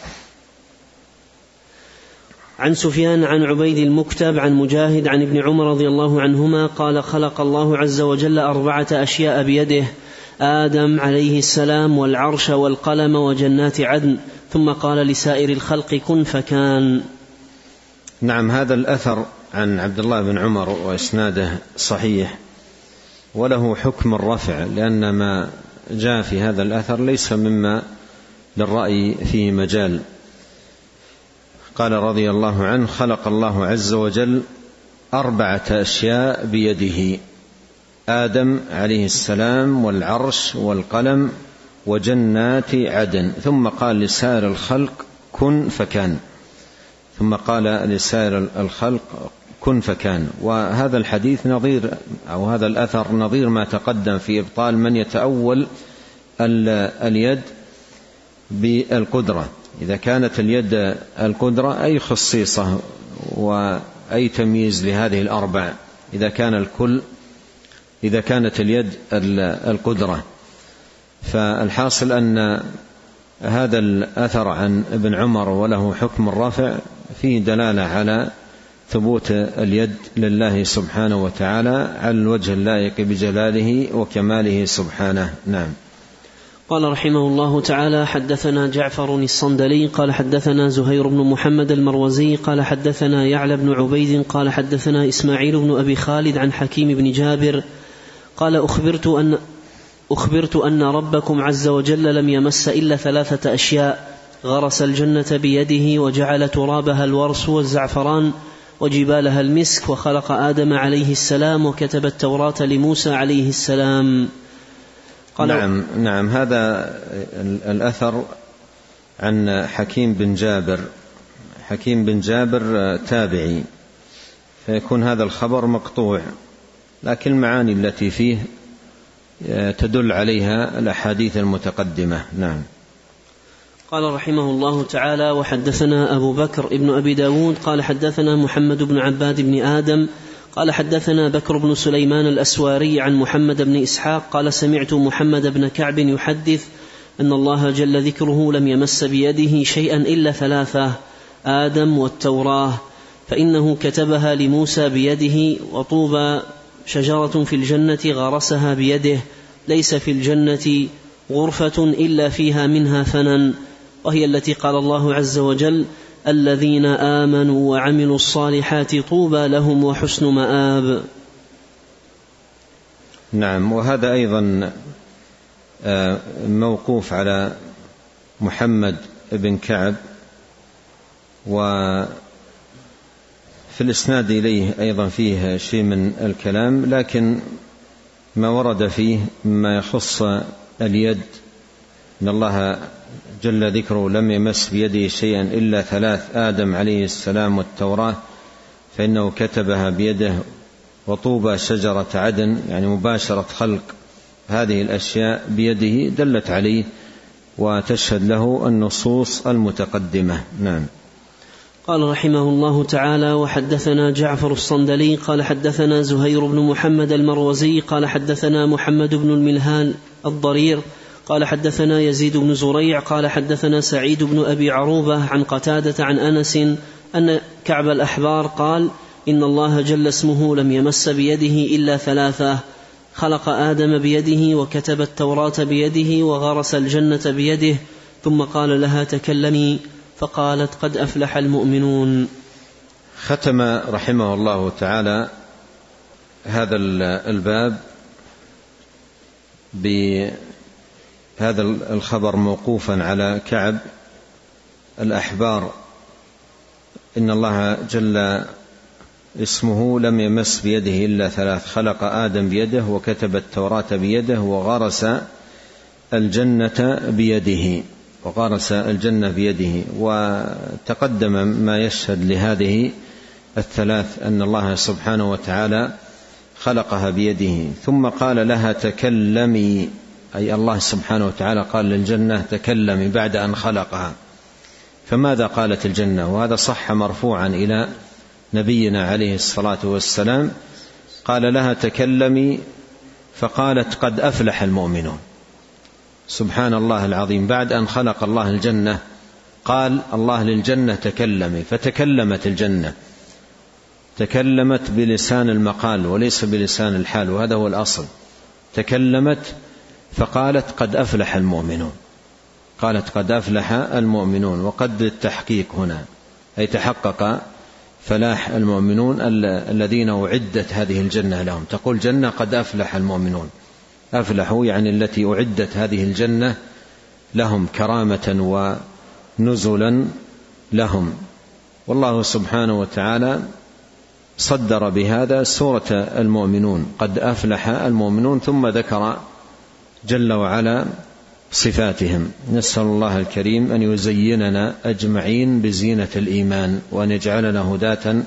عن سفيان عن عبيد المكتب عن مجاهد عن ابن عمر رضي الله عنهما قال خلق الله عز وجل أربعة أشياء بيده آدم عليه السلام والعرش والقلم وجنات عدن ثم قال لسائر الخلق كن فكان. نعم. هذا الأثر عن عبد الله بن عمر وإسناده صحيح وله حكم الرفع، لأن ما جاء في هذا الأثر ليس مما للرأي فيه مجال. قال رضي الله عنه خلق الله عز وجل أربعة أشياء بيده آدم عليه السلام والعرش والقلم وجنات عدن ثم قال لسائر الخلق كن فكان، ثم قال لسائر الخلق كن فكان. وهذا الحديث نظير أو هذا الأثر نظير ما تقدم في إبطال من يتأول اليد بالقدرة. إذا كانت اليد القدرة أي خصيصة وأي تمييز لهذه الأربع، إذا كان الكل إذا كانت اليد القدرة. فالحاصل أن هذا الأثر عن ابن عمر وله حكم الرفع فيه دلالة على ثبوت اليد لله سبحانه وتعالى على الوجه اللائق بجلاله وكماله سبحانه. نعم. قال رحمه الله تعالى: حدثنا جعفر الصندلي قال حدثنا زهير بن محمد المروزي قال حدثنا يعلى بن عبيد قال حدثنا إسماعيل بن أبي خالد عن حكيم بن جابر قال أخبرت أن أخبرت أن ربكم عز وجل لم يمس إلا ثلاثة أشياء: غرس الجنة بيده، وجعل ترابها الورس والزعفران، وجبالها المسك، وخلق آدم عليه السلام، وكتب التوراة لموسى عليه السلام. قال نعم نعم هذا الأثر عن حكيم بن جابر. حكيم بن جابر تابعي، فيكون هذا الخبر مقطوع، لكن المعاني التي فيه تدل عليها الأحاديث المتقدمة. نعم. قال رحمه الله تعالى: وحدثنا أبو بكر ابن أبي داود قال حدثنا محمد بن عباد بن آدم قال حدثنا بكر بن سليمان الأسواري عن محمد بن إسحاق قال سمعت محمد بن كعب يحدث أن الله جل ذكره لم يمس بيده شيئا إلا ثلاثة: آدم والتوراة، فإنه كتبها لموسى بيده، وطوبى شجرة في الجنة غرسها بيده، ليس في الجنة غرفة إلا فيها منها فنن، وهي التي قال الله عز وجل: الذين آمنوا وعملوا الصالحات طوبى لهم وحسن مآب. نعم. وهذا أيضا موقوف على محمد بن كعب، وفي الإسناد إليه أيضا فيه شيء من الكلام، لكن ما ورد فيه مما يخص اليد إن الله جل ذكره لم يمس بيده شيئا إلا ثلاث: آدم عليه السلام والتوراة فإنه كتبها بيده، وطوبى شجرة عدن، يعني مباشرة خلق هذه الأشياء بيده، دلت عليه وتشهد له النصوص المتقدمة. نعم. قال رحمه الله تعالى: وحدثنا جعفر الصندلي قال حدثنا زهير بن محمد المروزي قال حدثنا محمد بن الملهان الضرير قال حدثنا يزيد بن زريع قال حدثنا سعيد بن أبي عروبة عن قتادة عن أنس أن كعب الأحبار قال: إن الله جل اسمه لم يمس بيده إلا ثلاثة: خلق آدم بيده، وكتب التوراة بيده، وغرس الجنة بيده، ثم قال لها تكلمي، فقالت قد أفلح المؤمنون. ختم رحمه الله تعالى هذا الباب بهذا الخبر موقوفا على كعب الأحبار: إن الله جل اسمه لم يمس بيده إلا ثلاث: خلق آدم بيده، وكتب التوراة بيده، وغرس الجنة بيده وغرس الجنة بيده. وتقدم ما يشهد لهذه الثلاث أن الله سبحانه وتعالى خلقها بيده. ثم قال لها تكلمي، أي الله سبحانه وتعالى قال للجنة تكلمي بعد أن خلقها. فماذا قالت الجنة؟ وهذا صح مرفوعا إلى نبينا عليه الصلاة والسلام. قال لها تكلمي فقالت قد أفلح المؤمنون. سبحان الله العظيم، بعد أن خلق الله الجنة قال الله للجنة تكلمي، فتكلمت الجنة، تكلمت بلسان المقال وليس بلسان الحال، وهذا هو الأصل. تكلمت فقالت قد أفلح المؤمنون، قالت قد أفلح المؤمنون، وقد التحقيق هنا أي تحقق فلاح المؤمنون الذين أعدت هذه الجنة لهم. تقول جنة قد أفلح المؤمنون، أفلحوا يعني التي أعدت هذه الجنة لهم كرامة ونزلا لهم. والله سبحانه وتعالى صدر بهذا سورة المؤمنون: قد أفلح المؤمنون، ثم ذكر جل وعلا صفاتهم. نسأل الله الكريم أن يزيننا أجمعين بزينة الإيمان، وأن يجعلنا هداة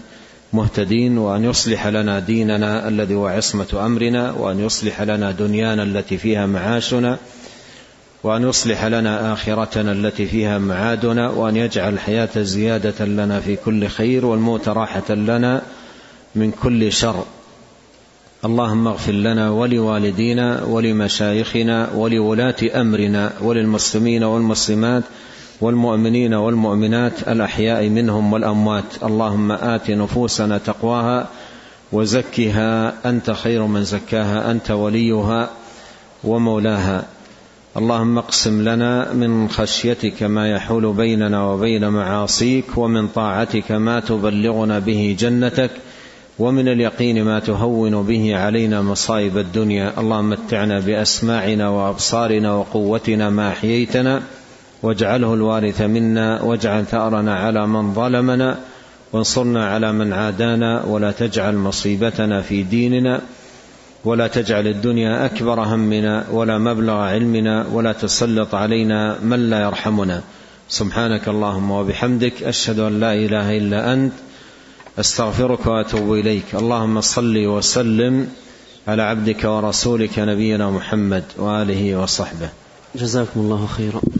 مهتدين، وأن يصلح لنا ديننا الذي هو عصمة أمرنا، وأن يصلح لنا دنيانا التي فيها معاشنا، وأن يصلح لنا آخرتنا التي فيها معادنا، وأن يجعل الحياة زيادة لنا في كل خير والموت راحة لنا من كل شر. اللهم اغفر لنا ولوالدينا ولمشايخنا ولولاة أمرنا وللمسلمين والمسلمات والمؤمنين والمؤمنات الأحياء منهم والأموات. اللهم آت نفوسنا تقواها وزكها أنت خير من زكاها، أنت وليها ومولاها. اللهم اقسم لنا من خشيتك ما يحول بيننا وبين معاصيك، ومن طاعتك ما تبلغنا به جنتك، ومن اليقين ما تهون به علينا مصائب الدنيا. اللهم متعنا بأسماعنا وأبصارنا وقوتنا ما أحييتنا، واجعله الوارث منا، واجعل ثأرنا على من ظلمنا، وانصرنا على من عادانا، ولا تجعل مصيبتنا في ديننا، ولا تجعل الدنيا أكبر همنا ولا مبلغ علمنا، ولا تسلط علينا من لا يرحمنا. سبحانك اللهم وبحمدك، أشهد أن لا إله إلا أنت، أستغفرك وأتوب إليك. اللهم صل وسلم على عبدك ورسولك نبينا محمد وآله وصحبه. جزاكم الله خيرا.